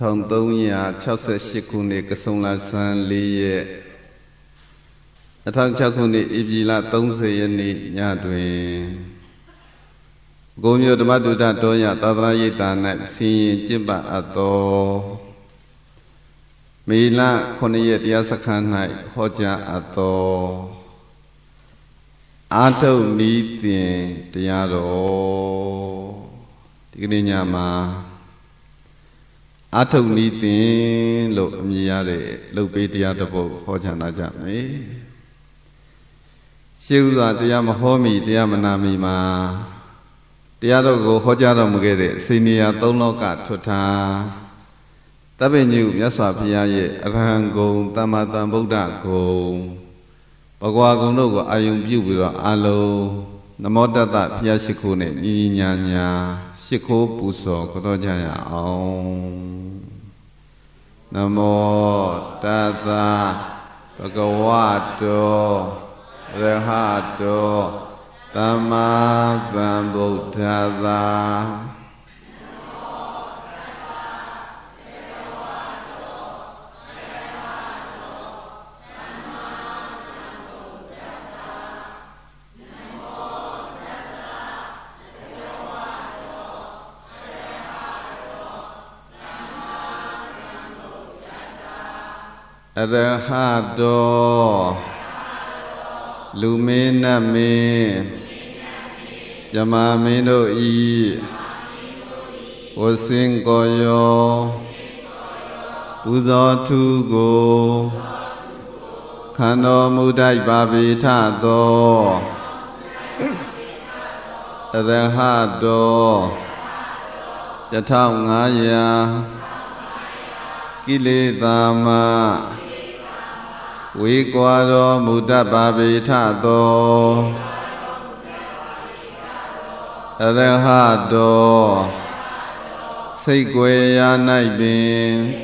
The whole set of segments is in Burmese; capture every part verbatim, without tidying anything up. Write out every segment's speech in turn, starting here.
thông tông nhà chào sẽ xích khu này cái sông là san lìa thằng chào khu này ít gì là tông sẽ này nhà đuôi gồm nhiều đám đứa ta đôi nhà ta ra gì ta này xin chỉ bảo ở đó mỹ là con này dia sắc khăn này họ cha ở đó ăn thâu ní tiền dia rồi thì cái nhà mà ăn thâu ní tiền lộ mi ra để lộ bê dia đó bộ họ cha na cha mấy siêu ra dia mà họ mi dia mà nam mi mà dia đó có họ cha đó một cái đấy xin nia tông lo cả thuật tha ta bên nhiều nhất xóa phía ye arahang gồm tamatan buddha gồm bao qua gồm đâu có ai dùng biểu biểu alo namo tata phía xích khu này nhị nhà nhà xích khu bù sọ có đó cha nhà ông namo tata bhagavato arahato tamatan buddha Arahato Lumina me Yama mino i Wasin koyo Buzo tu go Kano mudai babi tato Arahato Yatao ngaya Kilitama Vikwaro Mudabbabitato Arahato Sikweya Naibin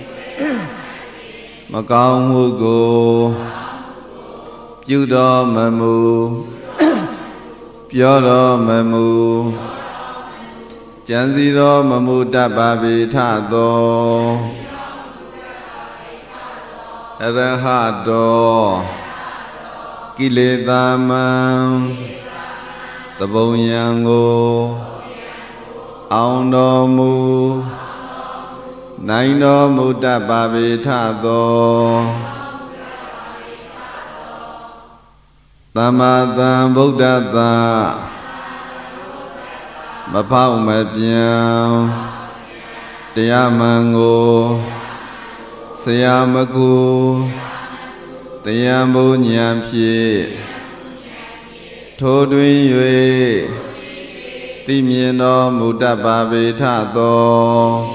Makao Mugo Yudo Mamu Pyoro Mamu Janziro Mamudabbabitato Arahato Kilitama Tabonyango Aundomu Naino Mudabbabitato Tamatan Buddhata Mapao Mapyam Tiamango Sayamaku Tayambu Nyampi Todwin Yue Timino Mudabbabitato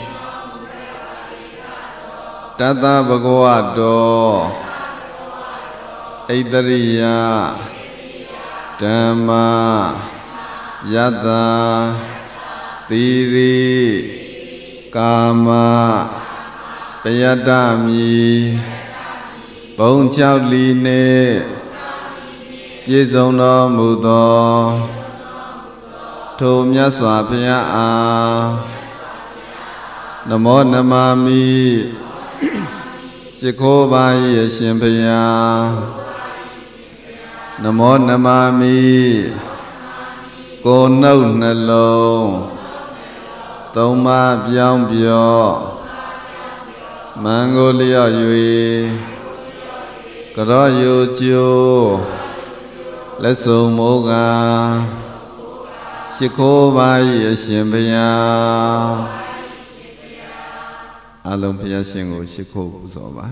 Tata Bhagavato Aitariya Dhamma Yata Tiri Kama Payadami Bông Chao Ly Nê Yê Dông Đô Mù Tô Thô Nhá Xóa Phia A Namo Namami Sikho Ba Yêရှင်Phia Namo Namami Cô Nâu Nà Lô Tông Ma Biong Biong Mongolia Yui Karayo Chiu Leso Moga Shikho Bai Shin Phia Along Phia Shin Go Shikho Buzo Ba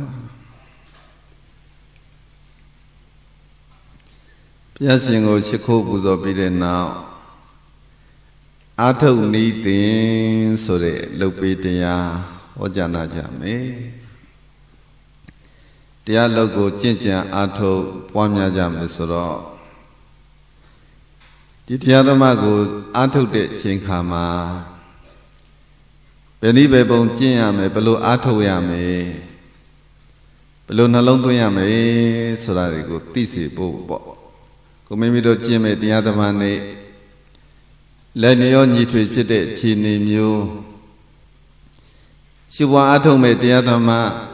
Phia Shin Go Shikho Buzo Pi de now A Thau Ni Tin so de Luk Pi Taya Ho Jana Jame Tia Logo Chincha Ato Pwamya Jame Soro Titia Damago Ato de Chinkama Beni Bebon Chinyame Belo Ato Yame Belo Nalong Yame Solarigo Tisi Bo Comemido Chime Tiadamane Lenio Nitri Chide Chini Mew ရှုပွားအထုံးမဲ့တရားဓမ္မ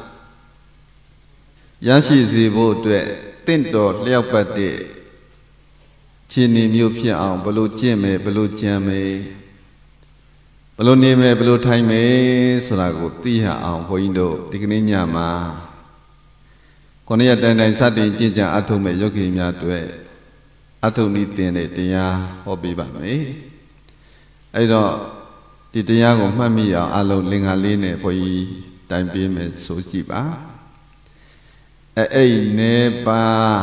ရရှိစေဖို့အတွက်တင့်တော်လျောက်ပတ်တဲ့ခြေနေမျိုးဖြစ်အောင်ဘလို့ကျင့်မယ်ဘလို့ကြံမယ်ဘလို့နေမယ်ဘလို့ထိုင်မယ်ဆိုတာကိုသိရအောင်ဘုန်းကြီးတို့ဒီကနေ့ညမှာခொနည်းတိုင်တိုင်စတင်ကျင့်ကြံအထုံးမဲ့ယောဂီများအတွက်အထုံးနည်းသင်တဲ့တရားဟောပေးပါမယ်အဲ့တော့ဒီတရားကိုမှတ်မိအောင်အလုံးလင်္ကာလေးနဲ့ဘုန်းကြီးတိုင်ပေးမယ်ဆိုကြည့်ပါအဲ့အိနေပါ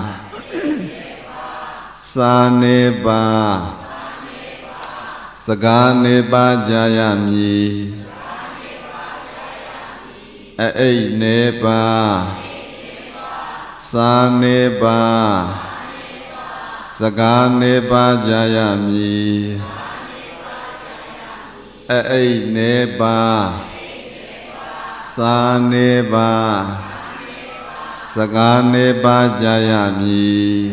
စာနေပါစကားနေပါကြာရမည်အဲ့အိနေပါစာနေပါစကားနေပါကြာရမည်အဲ့အိနေပါစာနေပါစကားနေပါကြာရမည်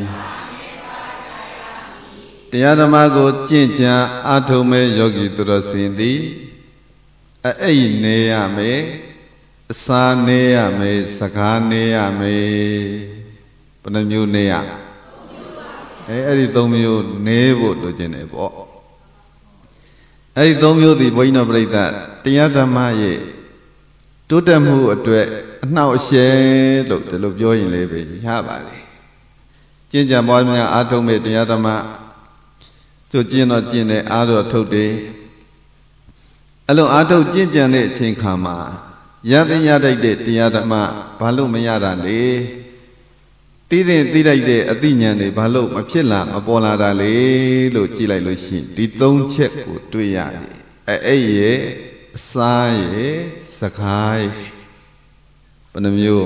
တရားဓမ္မကိုကျင့်ကြံအားထုတ်မဲ့ယောဂီသူတော်စင်သည်အဲ့အိနေရမယ်အစာနေရမယ်စကားနေရမယ်ဘယ်နှမျိုးနေရအဲအဲ့ဒီသုံးမျိုးနေဖို့လိုချင်တယ်ပေါ့အဲ့ဒီသုံးမျိုးသည်ဘုန်းကြီးတော်ပြိဿတရားဓမ္မရဲ့တိုးတက်မှုအတွက်အနှောက်အယှက်လို့ဒီလိုပြောရင်လည်းပဲရပါလေကျင့်ကြံပွားများအားထုတ်မဲ့တရားဓမ္မကျင့်ကျင့်တော့ကျင့်တယ်အားတော့ထုတ်တယ်အဲ့လိုအားထုတ်ကျင့်ကြံတဲ့အချိန်ခါမှာရတဲ့ရတတ်တဲ့တရားဓမ္မဘာလို့မရတာလဲသိတဲ့သိလိုက်တဲ့အသိဉာဏ်တွေဘာလို့မဖြစ်လာမပေါ်လာတာလဲလို့ကြည့်လိုက်လို့ရှိရင်ဒီသုံးချက်ကိုတွေ့ရတယ်အဲ့အဲ့ရဲ့အစားရဲ့စကားရဲ့ဘယ်နှမျိုး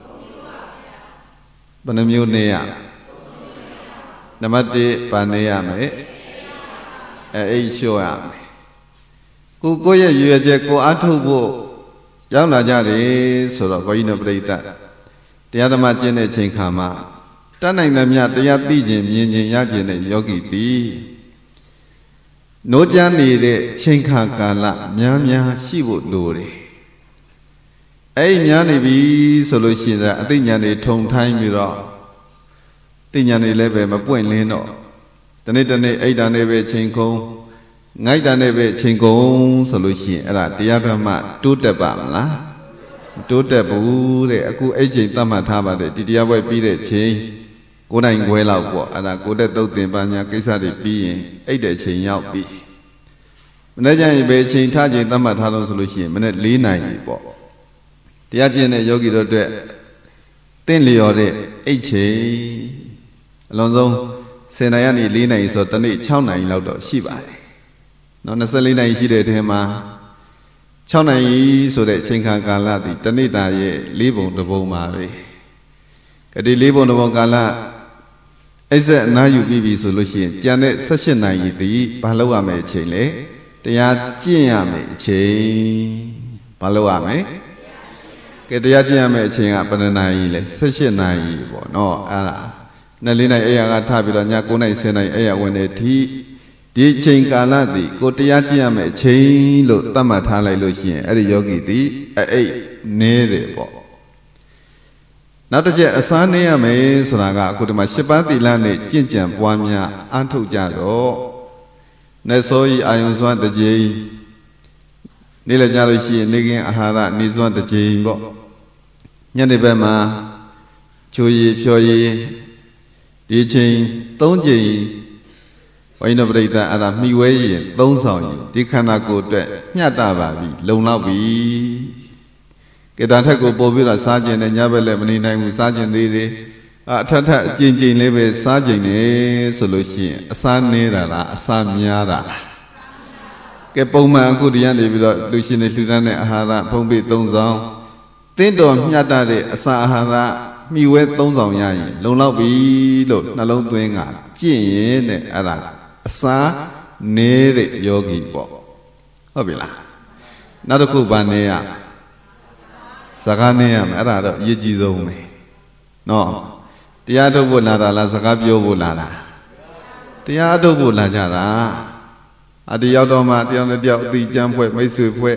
ဘယ်နှမျိုးနေရနံပါတ်တစ်ဗာနေရမယ်အဲအိတ်လျှော့ရမယ်ကိုကိုရဲ့ရွယ်ချက်ကိုအားထုတ်ဖို့ရောက်လာကြတယ်ဆိုတော့ဘုန်းကြီးတို့ပြိဿတရားဓမ္မကျင့်တဲ့ချိန်ခါမှာတတ်နိုင်သမျှတရားသိခြင်းမြင်ခြင်းရခြင်းတဲ့ယောဂီသည်နိုးကြနေတဲ့ချိန်ခါကာလများများရှိဖို့လိုတယ်အဲ့များနေပြီဆိုလို့ရှိရင်အသိဉာဏ်တွေထုံထိုင်းပြီးတော့သိဉာဏ်တွေလည်းပဲမပွင့်လင်းတော့တနေ့တနေ့အိတ်တန်နဲ့ပဲချိန်ကုန်ငိုက်တန်နဲ့ပဲချိန်ကုန်ဆိုလို့ရှိရင်အဲ့ဒါတရားဓမ္မတိုးတက်ပါမလားတိုးတက်ဘူးတဲ့အခုအဲ့ချိန်သတ်မှတ်ထားပါတယ်ဒီတရားပွဲပြီးတဲ့ချိန်ကိုယ်တိုင်ခွဲလောက်ပေါ့အဲ့ဒါကိုယ်တက်သုတ်တင်ပါညာကိစ္စတွေပြီးရင်အိတ်တဲ့ချိန်ရောက်ပြီမနေ့ကျရင်ပဲချိန်ထားချိန်သတ်မှတ်ထားလို့ဆိုလို့ရှိရင်မနေ့၄နာရီပေါ့တရားကျင့်တဲ့ယောဂီတို့အတွက်တင့်လျော်တဲ့အိတ်ချိန်အလုံးစုံဆယ်နာရီကနေ၄နာရီဆိုတနေ့၆နာရီလောက်တော့ရှိပါတယ်နော်၂၄နာရီရှိတဲ့အထဲမှာ၆နာရီဆိုတဲ့အချိန်ခါကာလသည်တနေ့တာရဲ့၄ပုံတစ်ပုံပါပဲကတိ၄ပုံတစ်ပုံကာလအိပ်ဆက်အနားယူပြီးပြီဆိုလို့ရှိရင်ကြံတဲ့၁၈နာရီသည်ဘာလုပ်ရမယ်အချိန်လဲတရားကျင့်ရမယ်အချိန်ဘာလုပ်ရမလဲကဲတရားကျင့်ရမယ်အချိန်ကဘယ်နှနာရီလဲ၁၈နာရီပေါ့နော်အဲ့ဒါနှစ်လေးနိုင်အဲ့ရကထပြီးတော့ည၉နိုင်၁၀နိုင်အဲ့ရဝင်တဲ့ဒီဒီချိန်ကာလသည်ကိုတရားကျင့်ရမယ်အချိန်လို့သတ်မှတ်ထားလိုက်လို့ရှိရင်အဲ့ဒီယောဂီသည်အဲ့နေတယ်ပေါ့နောက်တစ်ချက်အစားနေရမယ်ဆိုတာကအခုဒီမှာရှစ်ပါးသီလနဲ့ကျင့်ကြံပွားများအားထုတ်ကြတော့နေစောဤအာယုံစွမ်းတစ်ကြိမ်နေ့လည်းကြလို့ရှိရင်နေကင်းအာဟာရနေစွမ်းတစ်ကြိမ်ပေါ့ညနေဘက်မှာချိုရည်ဖြော်ရည်ဒီချိန်သုံးကြိမ်ဘုန်းကြီးတို့ပြိဿအဲ့ဒါမိဝဲရင်သုံးဆောင်ရင်ဒီခန္ဓာကိုယ်အတွက်ညှတ်တာပါပြီလုံလောက်ပြီကေတာထက်ကိုပို့ပြီးတော့စားကျင်တယ်ညဘက်လည်းမနေနိုင်ဘူးစားကျင်သေးတယ်အထက်ထက်အကျဉ်းကျဉ်းလေးပဲစားကျင်နေဆိုလို့ရှိရင်အစားနေတာလားအစားများတာလားကဲပုံမှန်အခုတရားနေပြီးတော့လူရှင်တွေလှူဒန်းတဲ့အာဟာရဖုံးပိသုံးဆောင်တင်းတော်မြတ်တဲ့အစာအာဟာရမိဝဲသုံးဆောင်ရရင်လုံလောက်ပြီလို့နှလုံးသွင်းကကြင့်ရင်တဲ့အဲ့ဒါအစာနေတဲ့ယောဂီပေါ့ဟုတ်ပြီလားနောက်တစ်ခုဗာနေရစကားနေရမယ်အဲ့ဒါတော့အရေးကြီးဆုံးပဲနော်တရားထုတ်ဖို့လာတာလားစကားပြောဖို့လာတာတရားထုတ်ဖို့လာကြတာအတယောက်တော့မှတယောက်နဲ့တယောက်အတိကျမ်းဖွဲ့မိတ်ဆွေဖွဲ့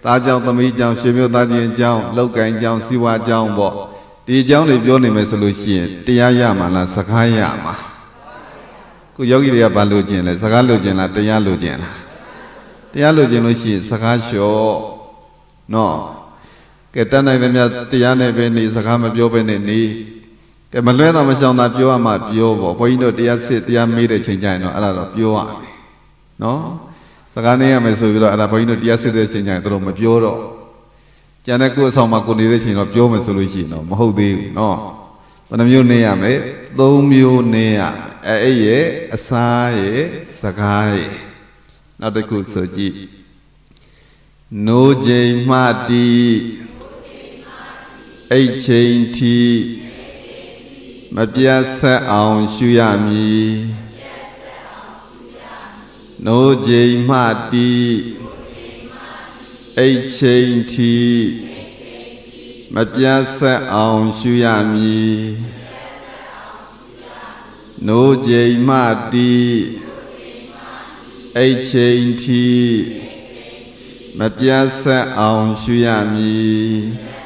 သားကြောင့်သမီးကြောင့်ရှင်မျိုးသားချင်းကြောင့်လောက်ကင်ကြောင့်စီဝါကြောင့်ပေါ့ဒီအကြောင်းတွေပြောနေမယ်ဆိုလို့ရှိရင်တရားရမှာလားစကားရမှာခုယောဂီတွေကဘာလို့ကျင်လဲစကားလို့ကျင်လားတရားလို့ကျင်လားတရားလို့ကျင်လို့ရှိရင်စကားလျှော့နော်ကဲတတ်နိုင်သမျှတရားနဲ့ပဲနေစကားမပြောဘဲနဲ့နေကဲမလွဲတာမရှောင်တာပြောရမှပြောပေါ့ဘုန်းကြီးတို့တရားစစ်တရားမေးတဲ့ချိန်ကျရင်တော့အဲ့ဒါတော့ပြောရမယ်နော်စကားနေရမယ်ဆိုပြီးတော့အဲ့ဒါဘုန်းကြီးတို့တရားစစ်တဲ့ချိန်ကျရင်တို့မပြောတော့ကျန်တဲ့ကိုယ်အဆောင်မှာကိုနေတဲ့ချိန်တော့ပြောမယ်ဆိုလို့ရှိရင်တော့မဟုတ်သေးဘူးနော်ဘယ်နှမျိုးနေရမလဲသုံးမျိုးနေရအဲ့အဲ့ရဲ့အစားရဲ့စကားရဲ့နောက်တစ်ခုဆိုကြည့်နိုးချိန်မှတီအိတ်ချိန်ထီမပြတ်ဆက်အောင်ရှုရမည်နိုးချိန်မှတီအိတ်ချိန်ထီမပြတ်ဆက်အောင်ရှုရမည်နိုးချိန်မှတီအိတ်ချိန်ထီမပြတ်ဆက်အောင်ရှုရမည်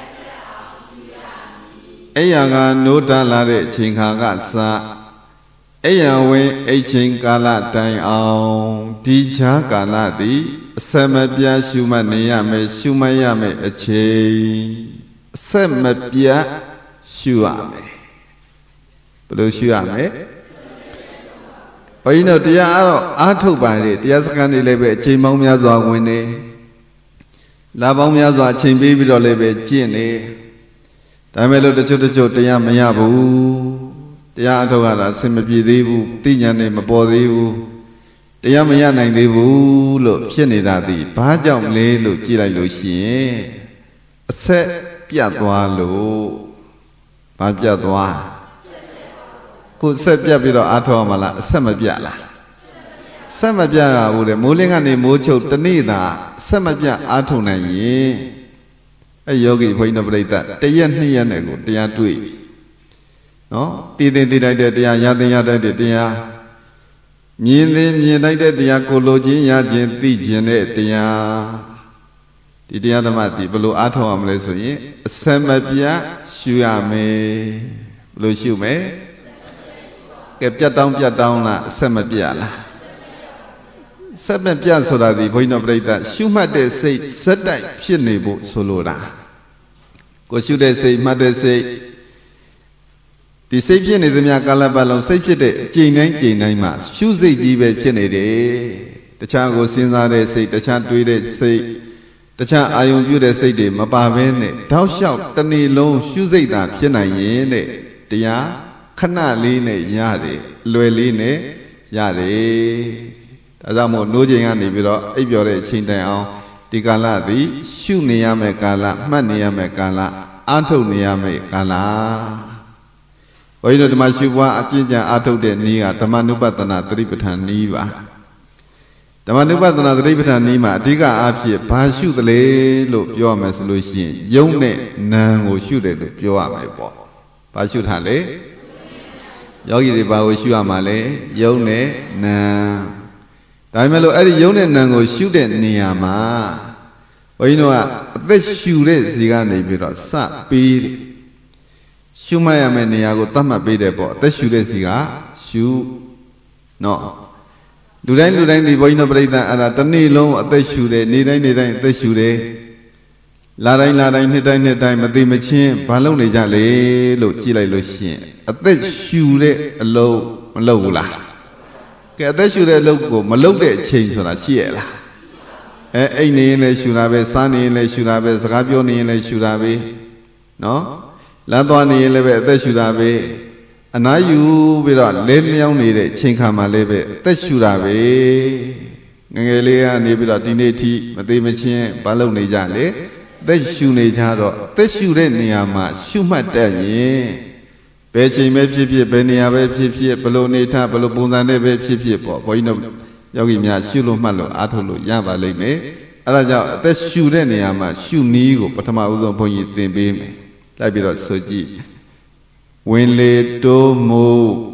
အဲ့ရကနိုးတလာတဲ့အချိန်ခါကစအဲ့ရဝင်အိတ်ချိန်ကာလတိုင်အောင်ဒီချာကာလသည်အစမပြတ်ရှုမှတ်နေရမယ်ရှုမှတ်ရမယ်အချိန်အစမပြတ်ရှုရမယ်ဘယ်လိုရှုရမလဲဘုန်းကြီးတို့တရားအဲ့တော့အားထုတ်ပါလေတရားစခန်းတွေလည်းပဲအချိန်ပေါင်းများစွာဝင်နေလာပေါင်းများစွာအချိန်ပေးပြီးတော့လည်းပဲကျင့်နေဒါမဲ့လို့တချို့တချို့တရားမရဘူးတရားအထုတ်ရတာအဆင်မပြေသေးဘူးသိဉာဏ်နဲ့မပေါ်သေးဘူးတရားမရနိုင်သေးဘူးလို့ဖြစ်နေတာဒီဘာကြောင့်လဲလို့ကြည့်လိုက်လို့ရှိရင်အဆက်ပြတ်သွားလို့ဘာပြတ်သွားကိုယ်ဆက်ပြတ်ပြီးတော့အားထုတ်ရမလားအဆက်မပြတ်လားဆက်မပြတ်ရဘူးလေမိုးလင်းကနေမိုးချုပ်တနေ့သာဆက်မပြတ်အားထုတ်နိုင်ရင်အဲယောဂီဘုန်းကြီးတို့ပြိတ္တတရက်နှစ်ရက်နဲ့ကိုတရားတွေ့နော်တည်တည်တည်တိုက်တဲ့တရားရတဲ့ရတဲ့တရားမြင်သိမြင်တိုက်တဲ့တရားကိုလိုခြင်းရခြင်းသိခြင်းတဲ့တရားဒီတရားဓမ္မဒီဘယ်လိုအားထုတ်ရမလဲဆိုရင်အစမပြတ်ရှုရမယ်ဘယ်လိုရှုမလဲကဲပြတ်တောင်းပြတ်တောင်းလားအစမပြတ်လားဆက်မပြတ်ဆိုတာဒီဘုန်းကြီးတို့ပြိတ္တရှုမှတ်တဲ့စိတ်စက်တိုက်ဖြစ်နေဖို့ဆိုလိုတာကိုရှုတဲ့စိတ်မှတ်တဲ့စိတ်ဒီစိတ်ဖြစ်နေသမျှကာလပတ်လုံးစိတ်ဖြစ်တဲ့အကျိန်တိုင်းကျိန်တိုင်းမှာရှုစိတ်ကြီးပဲဖြစ်နေတယ်တခြားကိုစဉ်းစားတဲ့စိတ်တခြားတွေးတဲ့စိတ်တခြားအာယုံပြုတဲ့စိတ်တွေမပါဘဲနဲ့တောက်လျှောက်တနေ့လုံးရှုစိတ်သာဖြစ်နိုင်ရင်တဲ့တရားခဏလေးနဲ့ရတယ်လွယ်လေးနဲ့ရတယ်ဒါကြောင့်မို့နိုးချိန်ကနေပြီးတော့အိပ်ပျော်တဲ့အချိန်တိုင်အောင်ဒီကာလသည်ရှုနေရမယ့်ကာလမှတ်နေရမယ့်ကာလအားထုတ်နေရမယ့်ကာလဘုန်းကြီးတို့ဓမ္မရှုပွားအကျဉ်းချအားထုတ်တဲ့နည်းကဓမ္မနုပတနာသတိပဋ္ဌာန်နည်းပါဓမ္မနုပတနာသတိပဋ္ဌာန်နည်းမှာအဓိကအားဖြင့်ဘာရှုသလဲလို့ပြောရမယ်ဆိုလို့ရှိရင်ယုံနဲ့နာကိုရှုတယ်လို့ပြောရမယ်ပေါ့ဘာရှုထားလဲယောဂီတွေဘာကိုရှုရမှာလဲယုံနဲ့နာဒါပေမဲ့လို့အဲ့ဒီယုံနဲ့နာကိုရှုတဲ့နေရာမှာဘုန်းကြီးတို့ကအသက်ရှုတဲ့ဇီကနေပြီးတော့စပေးရှုမှတ်ရမယ့်နေရာကိုသတ်မှတ်ပေးတယ်ပေါ့အသက်ရှုတဲ့ဇီကရှုနော်လူတိုင်းလူတိုင်းဒီဘုန်းကြီးတို့ပြိဿအဲ့ဒါတစ်နေ့လုံးအသက်ရှုတယ်နေ့တိုင်းနေ့တိုင်းအသက်ရှုတယ်လာတိုင်းလာတိုင်းနှစ်တိုင်းနှစ်တိုင်းမသိမချင်းဘာလုပ်နေကြလဲလို့ကြည့်လိုက်လို့ရှိရင်အသက်ရှုတဲ့အလုပ်မလုပ်ဘူးလားကဲအသက်ရှုတဲ့အလုပ်ကိုမလုပ်တဲ့အချိန်ဆိုတာရှိရလားအဲအိတ်နေရင်လည်းရှုတာပဲစားနေရင်လည်းရှုတာပဲစကားပြောနေရင်လည်းရှုတာပဲနော်လမ်းသွားနေရင်လည်းပဲအသက်ရှုတာပဲအနားယူပြီးတော့လဲလျောင်းနေတဲ့ချိန်ခါမှလည်းပဲအသက်ရှုတာပဲငငယ်လေးကနေပြီးတော့ဒီနေ့ထိမသေးမချင်းဘာလုပ်နေကြလဲအသက်ရှုနေကြတော့အသက်ရှုတဲ့နေရာမှာရှုမှတ်တတ်ရင်ဘယ်ချိန်ပဲဖြစ်ဖြစ်ဘယ်နေရာပဲဖြစ်ဖြစ်ဘယ်လိုနေထားဘယ်လိုပုံစံနဲ့ပဲဖြစ်ဖြစ်ပေါ့ဘုန်းကြီးတို့ယောဂီများရှုလို့မှတ်လို့အားထုတ်လို့ရပါလိမ့်မယ်အဲဒါကြောင့်အသက်ရှုတဲ့နေရာမှာရှုနည်းကိုပထမဦးဆုံးဘုန်းကြီးသင်ပေးမယ်လိုက်ပြီးတော့ဆိုကြည့်ဝင်လေတိုးမှု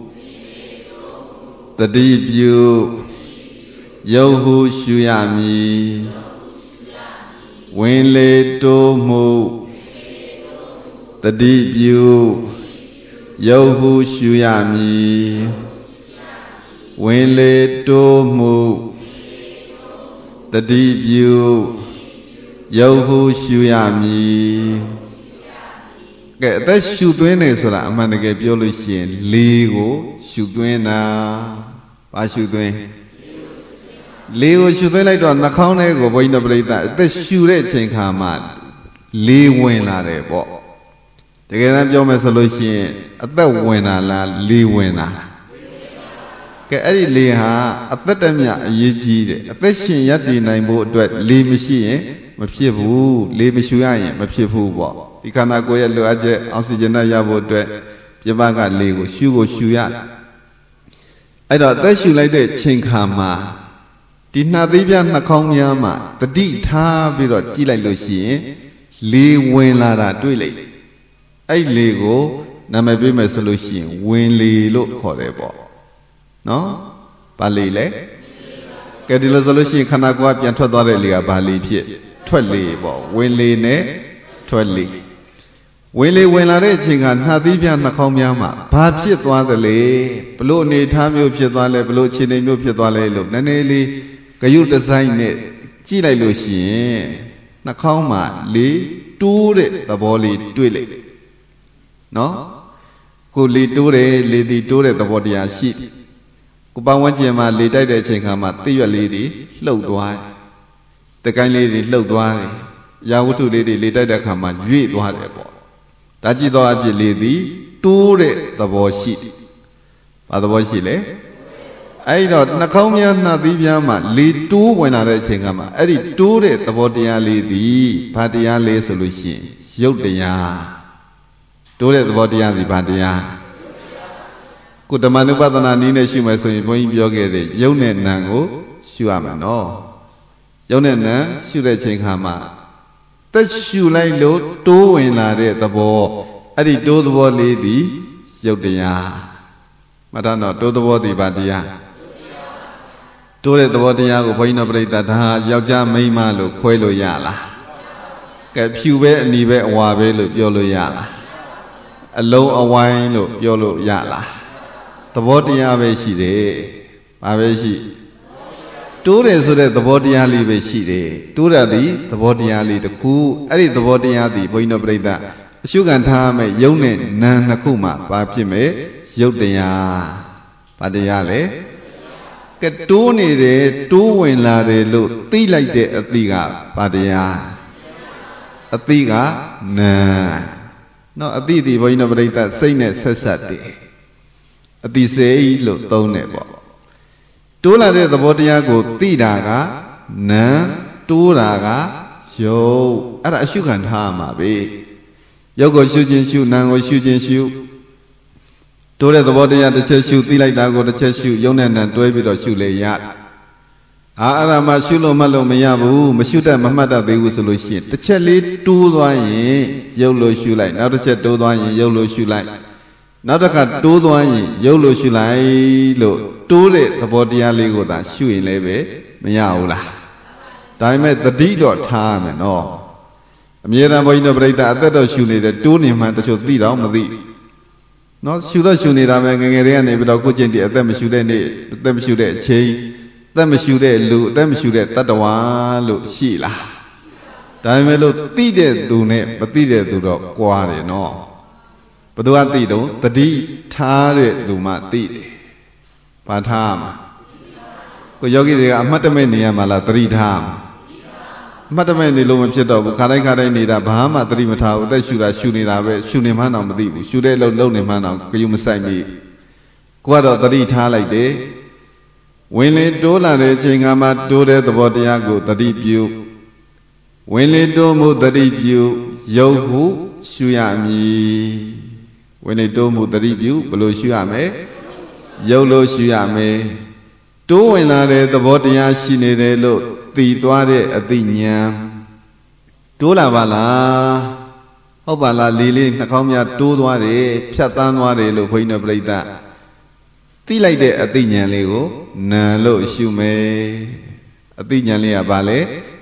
တတိပြုယုတ်ဟုရှုရမည်ဝင်လေတိုးမှုတတိပြုရုပ်ဟုရှုရမည်ဝင်လေတိုးမှုတတိပြုရုပ်ဟုရှုရမည်ကဲအသက်ရှုသွင်းနေဆိုတာအမှန်တကယ်ပြောလို့ရှိရင်လေကိုရှုသွင်းတာဘာရှုသွင်းလေကိုရှုသွင်းလိုက်တော့နှာခေါင်းထဲကိုဘုန်းကြီးတို့ပြိဿအသက်ရှုတဲ့အချိန်ခါမှာလေဝင်လာတယ်ပေါ့တကယ်တမ်းပြောမယ်ဆိုလို့ရှိရင်အသက်ဝင်လာလားလေဝင်လာကဲအဲ့ဒီလေဟာအသက်တမျှအရေးကြီးတယ်အသက်ရှင်ရပ်တည်နိုင်ဖို့အတွက်လေမရှိရင်မဖြစ်ဘူးလေမရှုရရင်မဖြစ်ဘူးပေါ့ဒီခန္ဓာကိုယ်ရဲ့လိုအပ်ချက်အောက်ဆီဂျင်နဲ့ရဖို့အတွက်ပြပကလေကိုရှုကိုရှုရအဲ့တော့အသက်ရှုလိုက်တဲ့ချိန်ခါမှာဒီနှာသီးပြနှာခေါင်းများမှာတတိထားပြီးတော့ကြည့်လိုက်လို့ရှိရင်လေဝင်လာတာတွေ့လိုက်အဲ့လေကိုနာမည်ပေးမယ်ဆိုလို့ရှိရင်ဝင်လေလို့ခေါ်တယ်ပေါ့နော်ဘာလေလဲကဲဒီလိုဆိုလို့ရှိရင်ခန္ဓာကိုယ်ကပြန်ထွက်သွားတဲ့လေကဘာလေဖြစ်ထွက်လေပေါ့ဝင်လေနဲ့ထွက်လေဝင်လေဝင်လာတဲ့အချိန်ကနှာသီးပြနှာခေါင်းများမှာဘာဖြစ်သွားသလဲဘလို့အနေထားမျိုးဖြစ်သွားလဲဘလို့ခြေနေမျိုးဖြစ်သွားလဲလို့နည်းနည်းလေးဂယုဒီဇိုင်းနဲ့ကြည့်လိုက်လို့ရှိရင်နှာခေါင်းမှာလေတိုးတဲ့သဘောလေးတွေ့လိုက်နော်ကိုလေတိုးတယ်လေတီတိုးတဲ့သဘောတရားရှိကိုပန်းဝန်းကျင်မှာလေတိုက်တဲ့အချိန်ခါမှာသိရွက်လေးတွေလှုပ်သွားတယ်တကိုင်းလေးတွေလှုပ်သွားတယ်ရာဝတ္ထုလေးတွေလေတိုက်တဲ့အခါမှာရွေ့သွားတယ်ပေါ့ဒါကြည့်တော့အဖြစ်လေသည်တိုးတဲ့သဘောရှိဘာသဘောရှိလဲအဲ့တော့နှာခေါင်းများနှာသီးများမှာလေတိုးဝင်လာတဲ့အချိန်ကမှအဲ့ဒီတိုးတဲ့သဘောတရားလေးသည်ဘာတရားလဲဆိုလို့ရှိရင်ရုပ်တရားတိုးတဲ့သဘောတရားသည်ဘာတရားကုဓမ္မနုပဒနာနည်းနဲ့ရှုမယ်ဆိုရင်ဘုန်းကြီးပြောခဲ့တဲ့ရုပ်နဲ့နာမ်ကိုရှုရမယ်နော်ရုပ်နဲ့နာမ်ရှုတဲ့ချိန်ခါမှာသက်ရှုလိုက်လို့တိုးဝင်လာတဲ့သဘောအဲ့ဒီတိုးသဘောလေးသည်ရုပ်တရားမှတ်သားတော့တိုးသဘောသည်ဘာတရားတိုးတဲ့သဘောတရားကိုဘုန်းကြီးတို့ပြိဿဒါယောက်ျားမိန်းမလို့ခွဲလို့ရလားကဲဖြူပဲအနီပဲအဝါပဲလို့ပြောလို့ရလားအလုံးအဝိုင်းလို့ပြောလို့ရလားသဘောတရားပဲရှိတယ်ဘာပဲရှိတိုးတယ်ဆိုတဲ့သဘောတရားလေးပဲရှိတယ်တိုးတာဒီသဘောတရားလေးတစ်ခုအဲ့ဒီသဘောတရားဒီဘုန်းကြီးတို့ပြိဿအရှုခံထားမဲ့ယုံနဲ့နာမ်နှစ်ခုမှဘာဖြစ်မဲ့ရုပ်တရားဘာတရားလဲကတိုးနေတယ်တိုးဝင်လာတယ်လို့သိလိုက်တဲ့အသိကဘာတရားအသိကနာမ်နော်အသိဒီဘုန်းကြီးတို့ပြိဿစိတ်နဲ့ဆက်ဆက်တယ်အသိစိတ်လို့သုံးတယ်ပေါ့တိုးလာတဲ့သဘောတရားကိုသိတာကနာမ်တိုးတာကရုပ်အဲ့ဒါအရှုခံထားမှာပဲရုပ်ကိုရှုခြင်းရှုနာမ်ကိုရှုခြင်းရှုတိုးတဲ့သဘောတရားတစ်ချက်ရှုသိလိုက်တာကိုတစ်ချက်ရှုယုံနဲ့နာမ်တွဲပြီးတော့ရှုလေရအာအဲ့ဒါမှရှုလို့မှတ်လို့မရဘူးမရှုတတ်မမှတ်တတ်သေးဘူးဆိုလို့ရှိရင်တစ်ချက်လေးတိုးသွားရင်ရုပ်လို့ရှုလိုက်နောက်တစ်ချက်တိုးသွားရင်ရုပ်လို့ရှုလိုက်နောက်တစ်ခါတိုးသွားရင်ရုပ်လို့ရှုလိုက်လို့တိုးတဲ့သဘောတရားလေးကိုသာရှုရင်လည်းပဲမရဘူးလားဒါပေမဲ့တတိတော့ထားရမယ်နော်အမြဲတမ်းဘုန်းကြီးတို့ပြိဿအသက်တော့ရှုနေတယ်တိုးနေမှတချို့သိတော့မသိနော်ရှုတော့ရှုနေတာပဲငငယ်လေးကနေပြီးတော့ကိုကျင့်တည်းအသက်မရှုတဲ့နေ့အသက်မရှုတဲ့အချိန်အသက်မရှုတဲ့လူအသက်မရှုတဲ့တတ္တဝါလို့ရှိလားဒါပေမဲ့လို့သိတဲ့သူနဲ့မသိတဲ့သူတော့ကွာတယ်နော်ဘယ်သူကသိတော့တတိထားတဲ့သူမှသိတယ်ဘာထားမှာကိုယောဂီတွေကအမှတ်တမဲ့နေရမှာလားတတိထားမှာအမှတ်တမဲ့နေလို့မဖြစ်တော့ဘူးခါတိုင်းခါတိုင်းနေတာဘာမှတတိမထားဘူးအသက်ရှူတာရှူနေတာပဲရှူနေမှတော့မသိဘူးရှူတဲ့လုံလုံနေမှတော့ကြုံမဆိုင်မိကိုကတော့တတိထားလိုက်တယ်ဝင်လေတိုးလာတဲ့အချိန်ကမှတိုးတဲ့သဘောတရားကိုတတိပြုဝင်လေတိုးမှုတတိပြုရုပ်ဟုရှုရမည်ဝင်လေတိုးမှုတတိပြုဘယ်လိုရှုရမလဲရုပ်လို့ရှုရမယ်တိုးဝင်လာတဲ့သဘောတရားရှိနေတယ်လို့သိသွားတဲ့အသိဉာဏ်တိုးလာပါလားဟုတ်ပါလားလေးလေးနှာခေါင်းများတိုးသွားတယ်ဖြတ်တန်းသွားတယ်လို့ဘုန်းကြီးတို့ပြိဿသိလိုက်တဲ့အသိဉာဏ်လေးကိုနာလို့ရှုမယ်အသိဉာဏ်လေးကဘာလဲ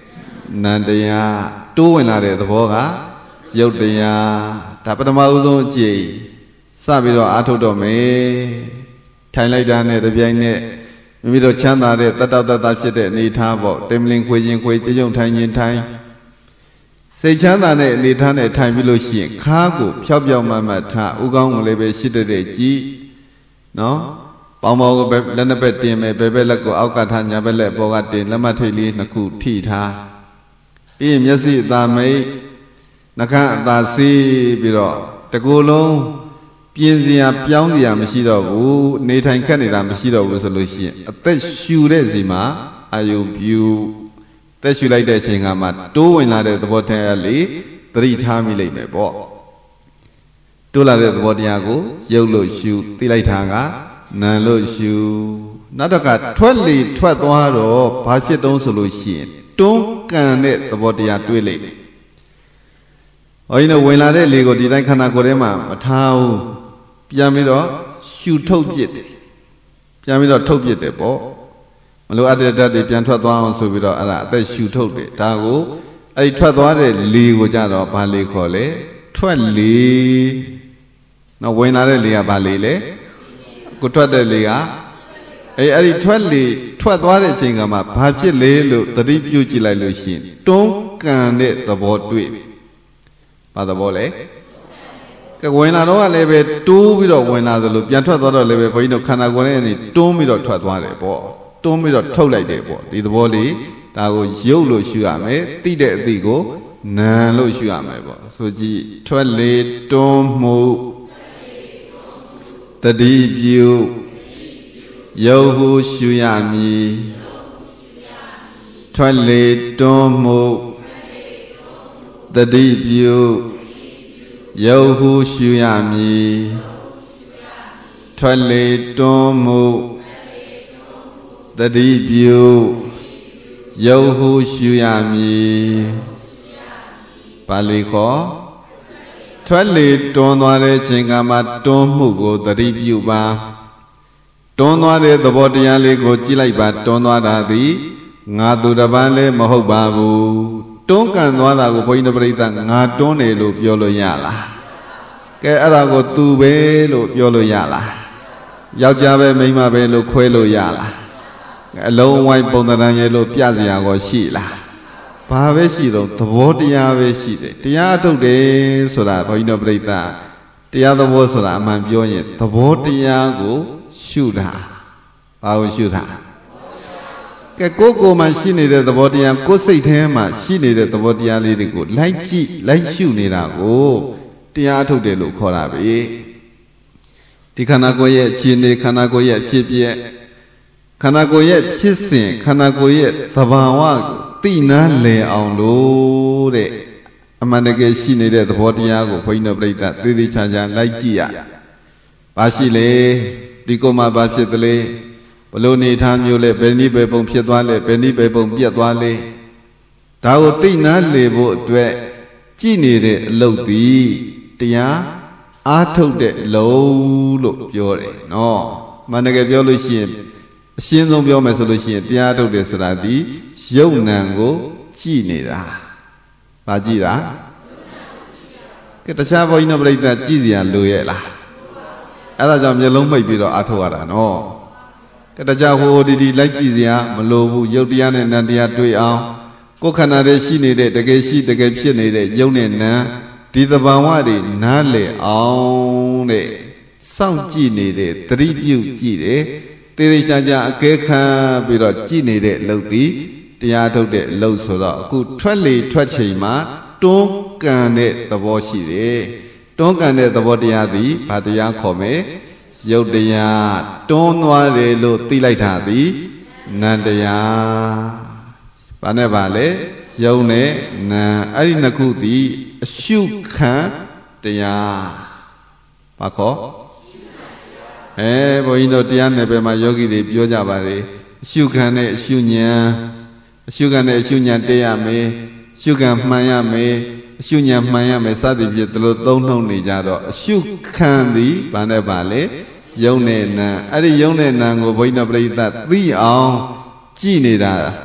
နန္တရားတိုးဝင်လာတဲ့သဘောကယုတ်တရားဒါပထမဦးဆုံးအကြိမ်စပြီးတော့အားထုတ်တော့မယ်ထိုင်လိုက်တာနဲ့တပြိုင်နက်မိမိတို့ချမ်းသာတဲ့တတတတဖြစ်တဲ့အနေထားပေါ့တင်မလင်ခွေခြင်းခွေကြုံထိုင်ခြင်းထိုင်စိတ်ချမ်းသာတဲ့အနေထားနဲ့ထိုင်ပြီးလို့ရှိရင်ခါးကိုဖြောက်ဖြောက်မမတ်ထဥကောင်းကလေးပဲရှိတဲ့ကြည်နော်ပေါင်းပေါင်းကိုလက်နှစ်ဘက်တင်မယ်ဘယ်ဘက်လက်ကိုအောက်ကထားညာဘက်လက်ပေါ်ကတင်လက်မထိတ်လေးနှစ်ခုထိထားပြီးရင်မျက်စိအသာမိတ်နှာခမ်းအသာစေးပြီးတော့တကူလုံးပြင်းစရာပြောင်းစရာမရှိတော့ဘူးနေထိုင်ခက်နေတာမရှိတော့ဘူးဆိုလို့ရှိရင်အသက်ရှူတဲ့စီမှာအာယုံပြူသက်ရှူလိုက်တဲ့အချိန်ကမှတိုးဝင်လာတဲ့သဘောတရားလေးသတိထားမိလိမ့်မယ်ပေါ့တိုးလာတဲ့သဘောတရားကိုရုပ်လို့ရှူသိလိုက်တာကနာလို့ရှူနောက်တော့ကထွက်လေထွက်သွားတော့ဘာဖြစ်တုံးဆိုလို့ရှိရင်တွန်းကန်တဲ့သဘောတရားတွေးလိုက်တယ်။ဟောရင်တော့ဝင်လာတဲ့လေကိုဒီတိုင်းခန္ဓာကိုယ်ထဲမှာမထားဘူးပြန်ပြီးတော့ရှူထုတ်ပစ်တယ်ပြန်ပြီးတော့ထုတ်ပစ်တယ်ပေါ့မလိုအပ်တဲ့ဓာတ်တွေပြန်ထွက်သွားအောင်ဆိုပြီးတော့အဲ့ဒါအသက်ရှူထုတ်တယ်ဒါကိုအဲ့ဒီထွက်သွားတဲ့လေကိုကြတော့ဘာလေခေါ်လဲထွက်လေနော်ဝင်လာတဲ့လေကဘာလေလဲကိုထွက်တဲ့လေကအဲအဲ့ဒီထွက်လေထွက်သွားတဲ့အချိန်ကမှဘာဖြစ်လဲလို့သတိပြုကြည့်လိုက်လို့ရှိရင်တွန်းကန်တဲ့သဘောတွေ့ဘာသဘောလဲကဲဝင်လာတော့ကလည်းပဲတိုးပြီးတော့ဝင်လာသလိုပြန်ထွက်သွားတော့လည်းပဲဘုန်းကြီးတို့ခန္ဓာကိုယ်နဲ့နေတွန်းပြီးတော့ထွက်သွားတယ်ပေါ့တွန်းပြီးတော့ထုတ်လိုက်တယ်ပေါ့ဒီသဘောလေးဒါကိုရုပ်လို့ရှုရမယ်သိတဲ့အသိကိုနာလို့ရှုရမယ်ပေါ့ဆိုကြည့်ထွက်လေတွန်းမှုတတိပြုယုတ်ဟုရှုရမည်ထွက်လေတွန်းမှုတတိပြုယုတ်ဟုရှုရမည်ထွက်လေတွန်းမှုတတိပြုယုတ်ဟုရှုရမည်ပါဠိခေါ်ထွက်လေတွန်းသွားတဲ့ချိန်ကမှတွန်းမှုကိုတတိပြုပါတွန်းသွားတဲ့သဘောတရားလေးကိုကြည့်လိုက်ပါတွန်းသွားတာသည်ငါသူတစ်ပါးလည်းမဟုတ်ပါဘူးတွန်းကန်သွားတာကိုဘုန်းကြီးတို့ပြိဿငါတွန်းတယ်လို့ပြောလို့ရလားကဲအဲ့ဒါကိုသူပဲလို့ပြောလို့ရလားယောက်ျားပဲမိန်းမပဲလို့ခွဲလို့ရလားအလုံးဝိုင်းပုံသဏ္ဍာန်ရဲ့လို့ပြစရာကိုရှိလားဘာပဲရှိတော့သဘောတရားပဲရှိတယ်တရားထုတ်တယ်ဆိုတာဘုန်းကြီးတို့ပြိဿတရားသဘောဆိုတာအမှန်ပြောရင်သဘောတရားကိုရှုတာဘာကိုရှုတာကဲကိုယ်ကိုယ်မှာရှိနေတဲ့သဘောတရားကိုယ်စိတ်ထဲမှာရှိနေတဲ့သဘောတရားလေးတွေကိုလိုက်ကြည့်လိုက်ရှုနေတာကိုတရားထုတ်တယ်လို့ခေါ်တာပဲဒီခန္ဓာကိုယ်ရဲ့အခြေအနေခန္ဓာကိုယ်ရဲ့ဖြစ်ပျက်ခန္ဓာကိုယ်ရဲ့ဖြစ်စဉ်ခန္ဓာကိုယ်ရဲ့သဘာဝကိုသိနာလည်အောင်လို့တဲ့အမှန်တကယ်ရှိနေတဲ့သဘောတရားကိုဘုန်းကြီးတို့ပြိဿသေသေးချာချာလိုက်ကြည့်ရဘာရှိလဲဒီကိုယ်မှာဘာဖြစ်သလဲဘလို့နေထားမျိုးလဲဘယ်နည်းပဲပုံဖြစ်သွားလဲဘယ်နည်းပဲပုံပြတ်သွားလဲဒါကိုသိနာလေဖို့အတွက်ကြည်နေတဲ့အလုပ်သည်တရားအားထုတ်တဲ့အလုပ်လို့ပြောတယ်နော်မှန်တကယ်ပြောလို့ရှိရင်အရှင်းဆုံးပြောမယ်ဆိုလို့ရှိရင်တရားထုတ်တယ်ဆိုတာဒီယုံနံကိုကြည်နေတာဘာကြည်တာကဲတခြားဘုန်းကြီးတို့ပြိဿကြည်စရာလိုရဲ့လားအဲ့ဒါကြောင့်မျက်လုံးမိတ်ပြီးတော့အားထုတ်ရတာနော်ကတကြဟိုဒီဒီလိုက်ကြည့်စရာမလိုဘူးယုတ်တရားနဲ့နံတရားတွေ့အောင်ကိုယ်ခန္ဓာရဲ့ရှိနေတဲ့တကယ်ရှိတကယ်ဖြစ်နေတဲ့ယုတ်နဲ့နံဒီသဘာဝတွေနားလည်အောင်တဲ့စောင့်ကြည့်နေတဲ့သတိပြုကြည့်တယ်သေသေးချာချာအကဲခံပြီးတော့ကြည့်နေတဲ့အလုပ်ဒီတရားထုတ်တဲ့အလုပ်ဆိုတော့အခုထွက်လေထွက်ချိန်မှာတွန်းကန်တဲ့သဘောရှိတယ်တွန်းကန်တဲ့သဘောတရားသည်ဘာတရားခေါ်မယ်ယုတ်တရားတွန်းသွားတယ်လို့သိလိုက်တာသည်နံတရားဘာနဲ့ပါလဲယုံနဲ့နံအဲ့ဒီနှစ်ခုသည်အရှုခံတရားဘာခေါ်အဲဘုန်းကြီးတို့တရားနယ်ပယ်မှာယောဂီတွေပြောကြပါလေအရှုခံနဲ့အရှုဉဏ်အရှုခံနဲ့အရှုဉဏ်တည့်ရမယ်ရှုခံမှန်ရမယ်အရှုဉဏ်မှန်ရမယ်စသည်ဖြင့်ဒီလိုသုံးနှုံနေကြတော့အရှုခံသည်ဘာနဲ့ပါလဲယုံနဲ့နံအဲ့ဒီယုံနဲ့နံကိုဘုန်းကြီးတို့ပြိဿသိအောင်ကြည်နေတာ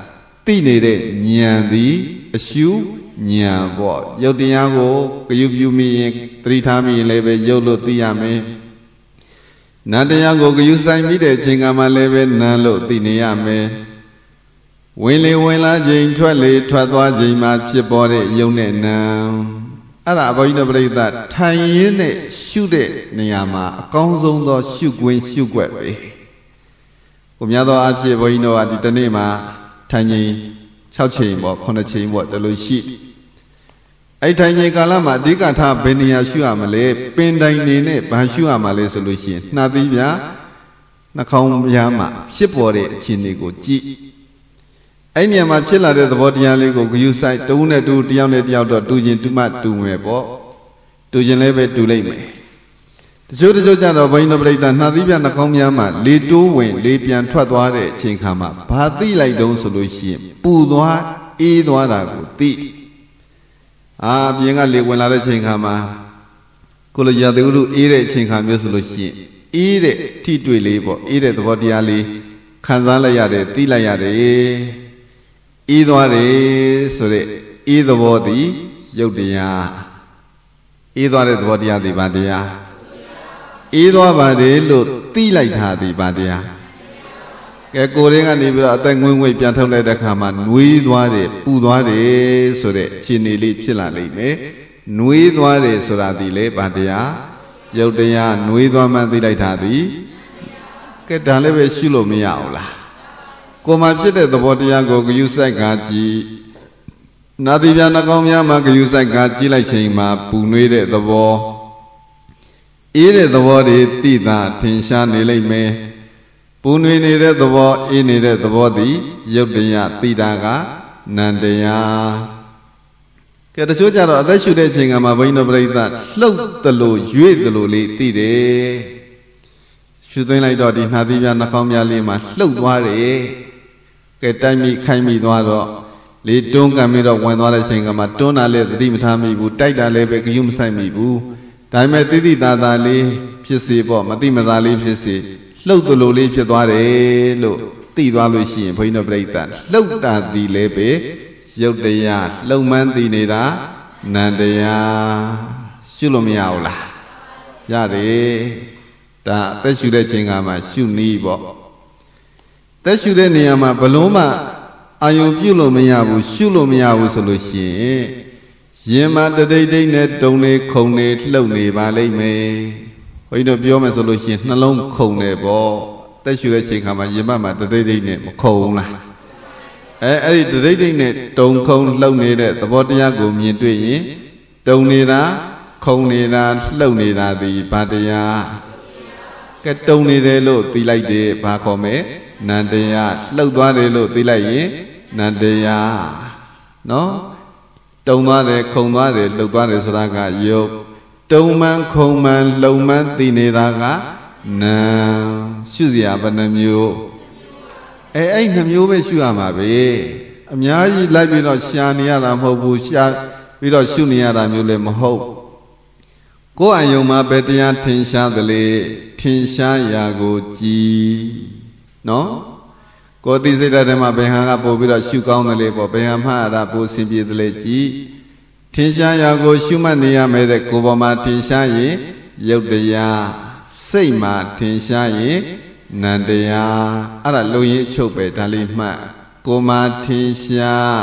သိနေတဲ့ဉာဏ်သည်အရှုဉာဏ်ပေါ့ရုပ်တရားကိုဂယုပြုမိရင်သတိထားမိရင်လည်းပဲရုပ်လို့သိရမယ်နံတရားကိုဂယုဆိုင်မိတဲ့အချိန်ကမှလည်းပဲနံလို့သိနေရမယ်ဝင်လေဝင်လာခြင်းထွက်လေထွက်သွားခြင်းမှာဖြစ်ပေါ်တဲ့ယုံနဲ့နံအဲ့ဒါဘုန်းကြီးတို့ပြိဿထိုင်ရင်းနဲ့ရှုတဲ့နေရာမှာအကောင်းဆုံးသောရှုခွင့်ရှုွက်ပဲကိုများသောအဖြစ်ဘုန်းကြီးတို့ကဒီတနေ့မှာထိုင်ခြင်း၆ချိန်ပေါ့ခုနှစ်ချိန်ပေါ့တလို့ရှိအဲ့ထိုင်ခြင်းကာလမှာအဓိကထားဘယ်နေရာရှုရမလဲပင်တိုင်နေနဲ့ဘာရှုရမှာလဲဆိုလို့ရှိရင်နှာသီးပြနှာခေါင်းပြားမှာဖြစ်ပေါ်တဲ့အခြေအနေကိုကြည့်အဲ့နေရာမှာဖြစ်လာတဲ့သဘောတရားလေးကိုဂယုဆိုင်တဦးနဲ့တူတယောက်နဲ့တယောက်တော့တူချင်းတူမှတူမယ်ပေါ့တူချင်းလည်းပဲတူလိုက်မယ်တချို့တချို့ကြတော့ဘုန်းကြီးတို့ပြိဿနှာသီးပြနှာခေါင်းပြားမှာလေတိုးဝင်လေပြန်ထွက်သွားတဲ့အချိန်ခါမှာဘာသိလိုက်တုံးဆိုလို့ရှိရင်ပူသွားအေးသွားတာကိုသိအာပြင်ကလေဝင်လာတဲ့အချိန်ခါမှာကိုလိုရာသီဥတုအေးတဲ့အချိန်ခါမျိုးဆိုလို့ရှိရင်အေးတဲ့ထိတွေ့လေးပေါ့အေးတဲ့သဘောတရားလေးခံစားလိုက်ရတယ်သိလိုက်ရတယ်အေးသွားတယ်ဆိုတဲ့အေးသဘောသည်ရုပ်တရားအေးသွားတဲ့သဘောတရားသည်ဘာတရားအေးသွားပါတယ်လို့သိလိုက်တာသည်ဘာတရားကဲကိုယ်ရင်းကနေပြီးတော့အသက်ငွေ့ငွေ့ပြန်ထုတ်လိုက်တဲ့အခါမှာနှွေးသွားတယ်ပူသွားတယ်ဆိုတဲ့အခြေအနေလေးဖြစ်လာလိမ့်မယ်နှွေးသွားတယ်ဆိုတာဒီလေဘာတရားရုပ်တရားနှွေးသွားမှသိလိုက်တာသည်ကဲဒါလည်းပဲရှုလို့မရဘူးလားကိုယ်မှာဖြစ်တဲ့သဘောတရားကိုဂယုစိုက်ကကြည့်နာသီပြနှကောင်းများမှာဂယုစိုက်ကကြည့်လိုက်ချိန်မှာပူနှွေးတဲ့သဘောအေးတဲ့သဘောတွေသိတာထင်ရှားနေလိမ့်မယ်ပူနှွေးနေတဲ့သဘောအေးနေတဲ့သဘောသည်ရုပ်တရားသိတာကနံတရားကဲတချို့ကြတော့အသက်ရှူတဲ့ချိန်ကမှဘုန်းကြီးတို့ပြိဿလှုပ်တလို့ရွေ့တလို့လေးသိတယ်ရှူသွင်းလိုက်တော့ဒီနှာသီးပြနှာခေါင်းပြလေးမှာလှုပ်သွားတယ်ကဲတိုက်မိခိုင်းမိသွားတော့လေတွန်းကန်ပြီးတော့ဝင်သွားတဲ့ချိန်ကမှတွန်းတာလည်းသတိမထားမိဘူးတိုက်တာလည်းပဲဂယုမဆိုင်မိဘူးဒါပေမဲ့တိတိသာသာလေးဖြစ်စေပေါ့မတိမသာလေးဖြစ်စေလှုပ်တလို့လေးဖြစ်သွားတယ်လို့သိသွားလို့ရှိရင်ဘုန်းကြီးတို့ပြိဿလှုပ်တာသည်လည်းပဲရုပ်တရားလှုပ်မှန်းသိနေတာနံတရားရှုလို့မရဘူးလားရတယ်ဒါအသက်ရှူတဲ့ချိန်ကမှရှုနည်းပေါ့သက်ရှူတဲ့နေရာမှာဘလုံးမှအာယုံပြုလို့မရဘူးရှုလို့မရဘူးဆိုလို့ရှိရင်ရင်မှာတတိတ်တိတ်နဲ့တုံနေခုံနေလှုပ်နေပါလိမ့်မယ်ဘုန်းကြီးတို့ပြောမယ်ဆိုလို့ရှိရင်နှလုံးခုံနေပေါ့သက်ရှူတဲ့ချိန်ခါမှာရင်မှာတတိတ်တိတ်နဲ့မခုံဘူးလားအဲအဲ့ဒီတတိတ်တိတ်နဲ့တုံခုံလှုပ်နေတဲ့သဘောတရားကိုမြင်တွေ့ရင်တုံနေတာခုံနေတာလှုပ်နေတာဒီဘာတရားကဲတုံနေတယ်လို့သိလိုက်တယ်ဘာခေါ်မလဲနံတရားလှုပ်သွားတယ်လို့သိလိုက်ရင်နံတရားနော်တုံသွားတယ်ခုံသွားတယ်လှုပ်သွားတယ်ဆိုတာကယုတ်တုံမှန်ခုံမှန်လှုပ်မှန်သိနေတာကနံရှုစရာဘယ်နှမျိုးအဲအဲ့နှမျိုးပဲရှုရမှာပဲအများကြီးလိုက်ပြီးတော့ရှာနေရတာမဟုတ်ဘူးရှာပြီးတော့ရှုနေရတာမျိုးလည်းမဟုတ်ကိုယ်အယုံမှာပဲတရားထင်ရှားသလေထင်ရှားရာကိုကြည်နော်ကိုယ်သိစိတ်ဓာတ်ထဲမှာဘယ်ဟာကပို့ပြီးတော့ရှုကောင်းတယ်လေပေါ့ဘယ်ဟာမှအရာပို့ဆင်ပြေတယ်လေကြည်ထင်ရှားရာကိုရှုမှတ်နေရမယ်တဲ့ကိုယ်ပေါ်မှာထင်ရှားရင်ရုပ်တရားစိတ်မှာထင်ရှားရင်နံတရားအဲ့ဒါလုံရင်အချုပ်ပဲဒါလေးမှတ်ကိုယ်မှာထင်ရှား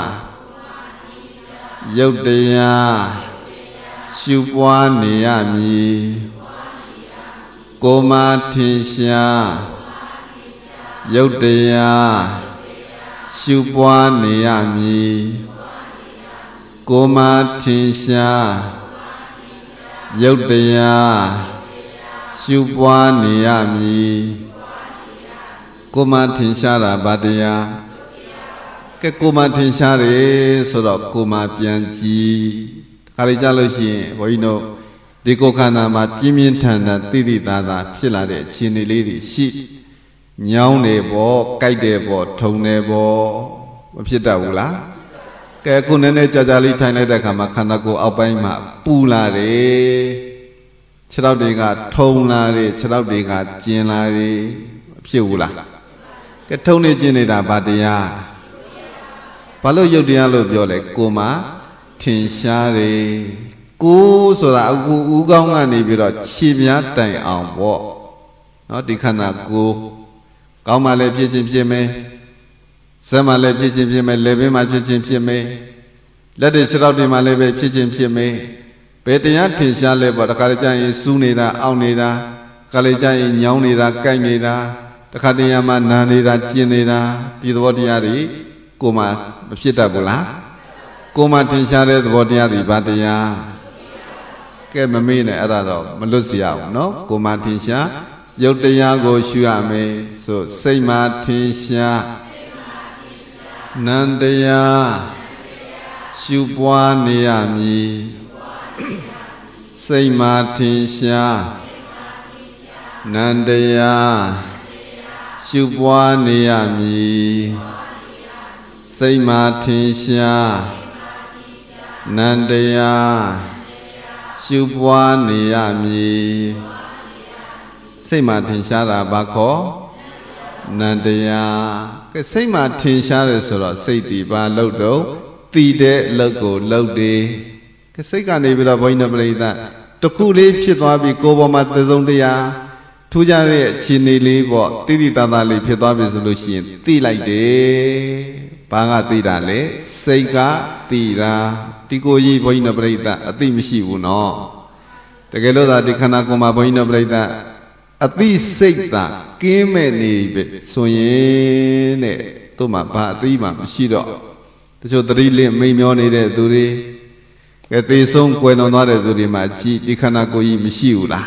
ရုပ်တရားရှုပွားနေရမည်ကိုယ်မှာထင်ရှားရုပ်တရားရှုပွားနေရမည်ကိုယ်မှာထင်ရှားရုပ်တရားရှုပွားနေရမည်ကိုယ်မှာထင်ရှားတာဘာတရားကဲကိုယ်မှာထင်ရှားတယ်ဆိုတော့ကိုယ်မှာပြန်ကြည့်ခါလေးကြလို့ရှိရင်ဘုန်းကြီးတို့ဒီကိုယ်ခန္ဓာမှာပြင်းပြင်းထန်ထန်သိသိသာသာဖြစ်လာတဲ့အခြေအနေလေးတွေရှိညောင်းတယ်ပေါ့ကြိုက်တယ်ပေါ့ထုံတယ်ပေါ့မဖြစ်တတ်ဘူးလားကဲခုနည်းနည်းကြာကြာလေးထိုင်လိုက်တဲ့အခါမှာခန္ဓာကိုယ်အောက်ပိုင်းမှာပူလာတယ်ခြေထောက်တွေကထုံလာတယ်ခြေထောက်တွေကကျင်လာတယ်မဖြစ်ဘူးလားကဲထုံနေကျင်နေတာဘာတရားဘာလို့ယုတ်တရားလို့ပြောလဲကိုယ်မှာထင်ရှားတယ်ကိုယ်ဆိုတာအခုဦးကောင်းကနေပြီးတော့ခြေပြားတိုင်အောင်ပေါ့နော်ဒီခန္ဓာကိုယ်ကောင်းမှလည်းဖြစ်ခြင်းဖြစ်မယ်ဇက်မှလည်းဖြစ်ခြင်းဖြစ်မယ်လက်ဘင်းမှဖြစ်ခြင်းဖြစ်မယ်လက်တွေခြေထောက်တွေမှလည်းပဲဖြစ်ခြင်းဖြစ်မယ်ဘယ်တရားထင်ရှားလဲပေါ့တခါတည်းကျရင်စူးနေတာအောင့်နေတာတခါလေကျရင်ညောင်းနေတာကြိုက်နေတာတခါတည်းရမှနာနေတာကျင်နေတာဒီသဘောတရားတွေကိုယ်မှမဖြစ်တတ်ဘူးလားကိုယ်မှထင်ရှားတဲ့သဘောတရားတွေဘာတရားကဲမမေ့နဲ့အဲ့ဒါတော့မလွတ်စီရဘူးနော်ကိုယ်မှထင်ရှားယုတ်တရားကိုရှုရမယ်ဆိုစိတ်မှထင်ရှားနံတရားရှုပွားနေရမည်စိတ်မှထင်ရှားနံတရားရှုပွားနေရမည်စိတ်မှထင်ရှားနံတရားရှုပွားနေရမည်စိတ်မှထင်ရှားတာဘာခေါ်နံတရားကဲစိတ်မှထင်ရှားတယ်ဆိုတော့စိတ်ဒီဘာလို့တော့တည်တဲ့အလုပ်ကိုလုပ်တယ်ကဲစိတ်ကနေပြီးတော့ဘုန်းကြီးတို့ပြိဿတခုလေးဖြစ်သွားပြီးကိုယ်ပေါ်မှာသစုံတရားထူးခြားတဲ့အခြေအနေလေးပေါ့တိတိတသာလေးဖြစ်သွားပြီဆိုလို့ရှိရင်သိလိုက်တယ်ဘာကသိတာလဲစိတ်ကသိတာဒီကိုကြီးဘုန်းကြီးတို့ပြိဿအသိမရှိဘူးနော်တကယ်လို့သာဒီခန္ဓာကိုယ်မှာဘုန်းကြီးတို့ပြိဿအသိစိတ်သာကင်းမဲ့နေပြီဆိုရင်တဲ့သူ့မှာဘာအသိမှမရှိတော့တချို့သတိလင့်မိန်မျောနေတဲ့သူတွေကဲသေဆုံးကွယ်လွန်သွားတဲ့သူတွေမှာကြည်ဒီခန္ဓာကိုယ်ကြီးမရှိဘူးလား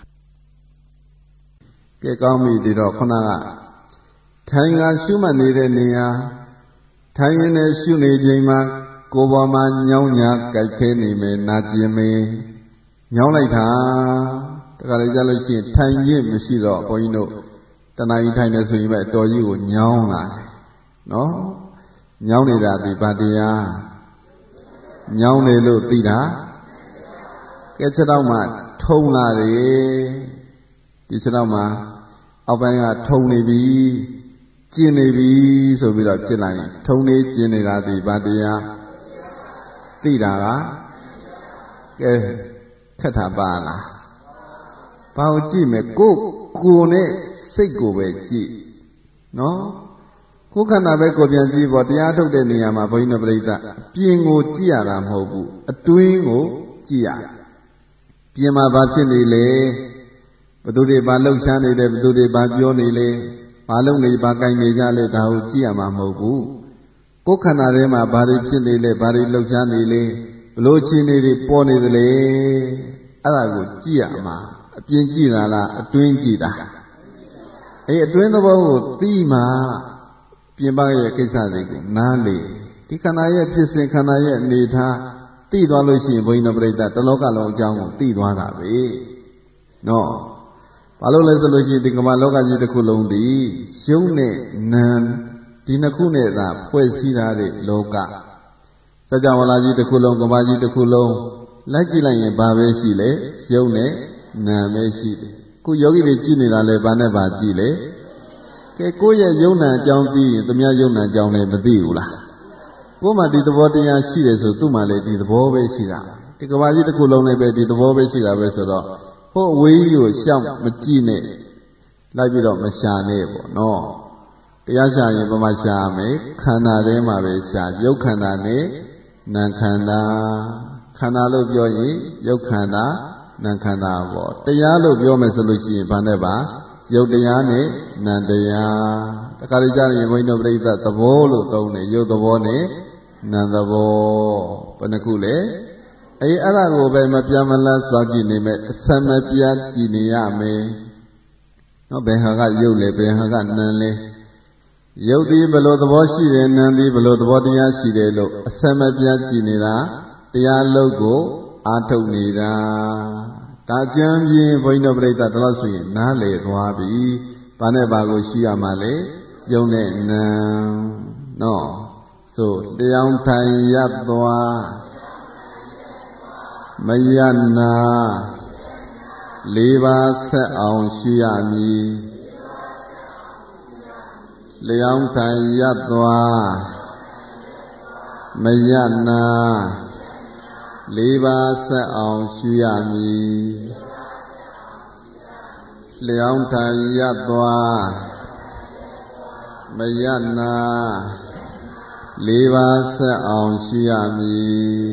ကဲကောင်းပြီဒီတော့ခုနကထိုင်ကရှုမှတ်နေတဲ့နေရာထိုင်ရင်လည်းရှုနေချိန်မှာကိုယ်ပေါ်မှာညောင်းညာကြိုက်ခဲနေမယ်နာကျင်မယ်ညောင်းလိုက်တာတခါလေကြားလို့ရှိရင်ထိုင်ခြင်းမရှိတော့ဘုန်းကြီးတို့တဏှာကြီးထိုင်နေဆိုရင်ပဲအတော်ကြီးကိုညောင်းလာတယ်နော်ညောင်းနေတာဒီဘာတရားညောင်းနေလို့သိတာကဲချက်တော့မှထုံလာတယ်ဒီချက်တော့မှအောက်ပိုင်းကထုံနေပြီကျင်နေပြီဆိုပြီးတော့ဖြစ်လာရင်ထုံနေကျင်နေတာဒီဘာတရားသိတာကကဲခက်တာပါလားဘာကိုကြည့်မယ်ကိုကိုနဲ့စိတ်ကိုပဲကြည့်နော်ကိုယ်ခန္ဓာပဲကိုပြန်ကြည့်ပေါ့တရားထုတ်တဲ့နေရာမှာဘုန်းကြီးတို့ပြိဿပြင်ကိုကြည့်ရတာမဟုတ်ဘူးအတွင်းကိုကြည့်ရပြင်မှာဘာဖြစ်နေလဲဘသူတွေဘာလှုပ်ရှားနေတယ်ဘသူတွေဘာပြောနေလဲဘာလုပ်နေဘာကြိုင်နေကြလဲဒါကိုကြည့်ရမှာမဟုတ်ဘူးကိုယ်ခန္ဓာထဲမှာဘာတွေဖြစ်နေလဲဘာတွေလှုပ်ရှားနေလဲဘလို့ချင်းနေတွေပေါ်နေသလဲအဲ့ဒါကိုကြည့်ရမှာအပြင်ကြည့်တာလားအတွင်းကြည့်တာအေးအတွင်းသဘောကိုသိမှပြင်ပရဲ့ကိစ္စတွေကိုနားလေဒီခန္ဓာရဲ့ဖြစ်စဉ်ခန္ဓာရဲ့အနေထားသိသွားလို့ရှိရင်ဘုန်းကြီးတို့ပြိဿတလောကလုံးအကြောင်းကိုသိသွားတာပဲနော်ဘာလို့လဲဆိုလို့ရှိရင်ဒီကမ္ဘာလောကကြီးတစ်ခုလုံးဒီရုပ်နဲ့နာမ်ဒီနှစ်ခုနဲ့သာဖွဲ့စည်းထားတဲ့လောကစัจ java လာကြီးတစ်ခုလုံးကမ္ဘာကြီးတစ်ခုလုံးလိုက်ကြည့်လိုက်ရင်ဘာပဲရှိလဲရုပ်နဲ့နာမ်ပဲရှိတယ်ခုယောဂီတွေကြည့်နေတာလဲဘာနဲ့ဘာကြည့်လဲကဲကိုယ့်ရဲ့ယုံနာအကြောင်းသိရင်သူများယုံနာအကြောင်းလည်းမသိဘူးလားကိုယ်မှဒီသဘောတရားရှိတယ်ဆိုသူ့မှလည်းဒီသဘောပဲရှိတာဒီကမ္ဘာကြီးတစ်ခုလုံးလည်းပဲဒီသဘောပဲရှိတာပဲဆိုတော့ဟိုအဝေးကြီးကိုရှောက်မကြည့်နဲ့လိုက်ပြီးတော့မရှာနဲ့ပေါ့နော်တရားရှာရင်ဘာမှရှာမယ်ခန္ဓာထဲမှာပဲရှာယုတ်ခန္ဓာနဲ့နာမ်ခန္ဓာခန္ဓာလို့ပြောရင်ယုတ်ခန္ဓာနာမ်ခန္ဓာပေါ့တရားလို့ပြောမယ်ဆိုလို့ရှိရင်ဘာနဲ့ပါယုတ်တရားနဲ့နံတရားတခါလေကြားရင်ဘုန်းကြီးတို့ပြိဿသဘောလို့သုံးတယ်ယုတ်သဘောနဲ့နံသဘောဘယ်နှခုလဲအေးအဲ့ဒါကိုပဲမပြမလတ်စောင့်ကြည့်နေမယ်အစမပြကြည့်နေရမယ်နော်ဘယ်ဟာကယုတ်လဲဘယ်ဟာကနံလဲယုတ်သည်ဘယ်လိုသဘောရှိတယ်နံသည်ဘယ်လိုသဘောတရားရှိတယ်လို့အစမပြကြည့်နေတာတရားလုံးကိုအာထုတ်နေတာဒါကြံပြင်းဘုန်းကြီးတို့ပြိဿတလို့ဆိုရင်နားလေသွားပြီဘာနဲ့ဘာကိုရှိရမှာလဲယုံနဲ့နံနော်ဆိုတရားထိုင်ရသွားမယနာလေးပါးဆက်အောင်ရှိရမည်လျောင်းထိုင်ရသွားမယနာလေးပါးဆက်အောင်ရှုရမည်လျောင်းထိုင်ရသွားမယနာလေးပါးဆက်အောင်ရှုရမည်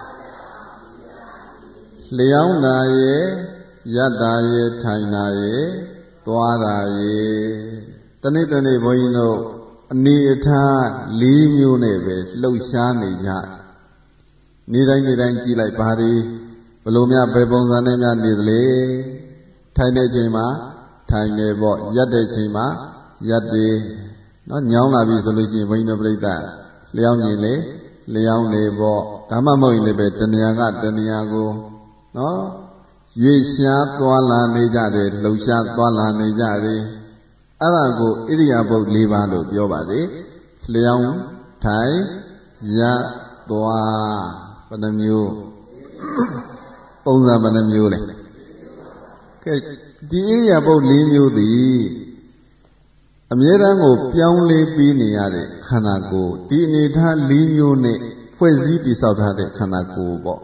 လျောင်းတာရဲ့ယတ္တာရဲ့ထိုင်တာရဲ့သွားတာရဲ့တနေ့တနေ့ဘုန်းကြီးတို့အနေအထားလေးမျိုးနဲ့ပဲလှုပ်ရှားနေကြနေတိုင်းနေတိုင်းကြည့်လိုက်ပါဒီဘလို့များဘယ်ပုံစံနဲ့များနေသလဲထိုင်တဲ့ချိန်မှာထိုင်နေပေါ့ရက်တဲ့ချိန်မှာရက်တယ်နော်ညောင်းလာပြီဆိုလို့ရှိရင်ဘုန်းကြီးတို့ပြိဿလျောင်းနေလေလျောင်းနေပေါ့ဒါမှမဟုတ်ရင်လည်းပဲတဏှာကတဏှာကိုနော်ရွေ့ရှားသွားလာနေကြတယ်လှုပ်ရှားသွားလာနေကြတယ်အဲ့ဒါကိုဣရိယာပုတ်၄ပါးလို့ပြောပါတယ်လျောင်းထိုင်ရပ်သွားဘယ်နှမျိုးပုံစံဘယ်နှမျိုးလဲကဲဒီဣရိယာပုတ်၄မျိုးသည်အမြဲတမ်းကိုပြောင်းလဲပြီးနေရတဲ့ခန္ဓာကိုယ်ဒီအနေထား၄မျိုးနဲ့ဖွဲ့စည်းတည်ဆောက်ထားတဲ့ခန္ဓာကိုယ်ပေါ့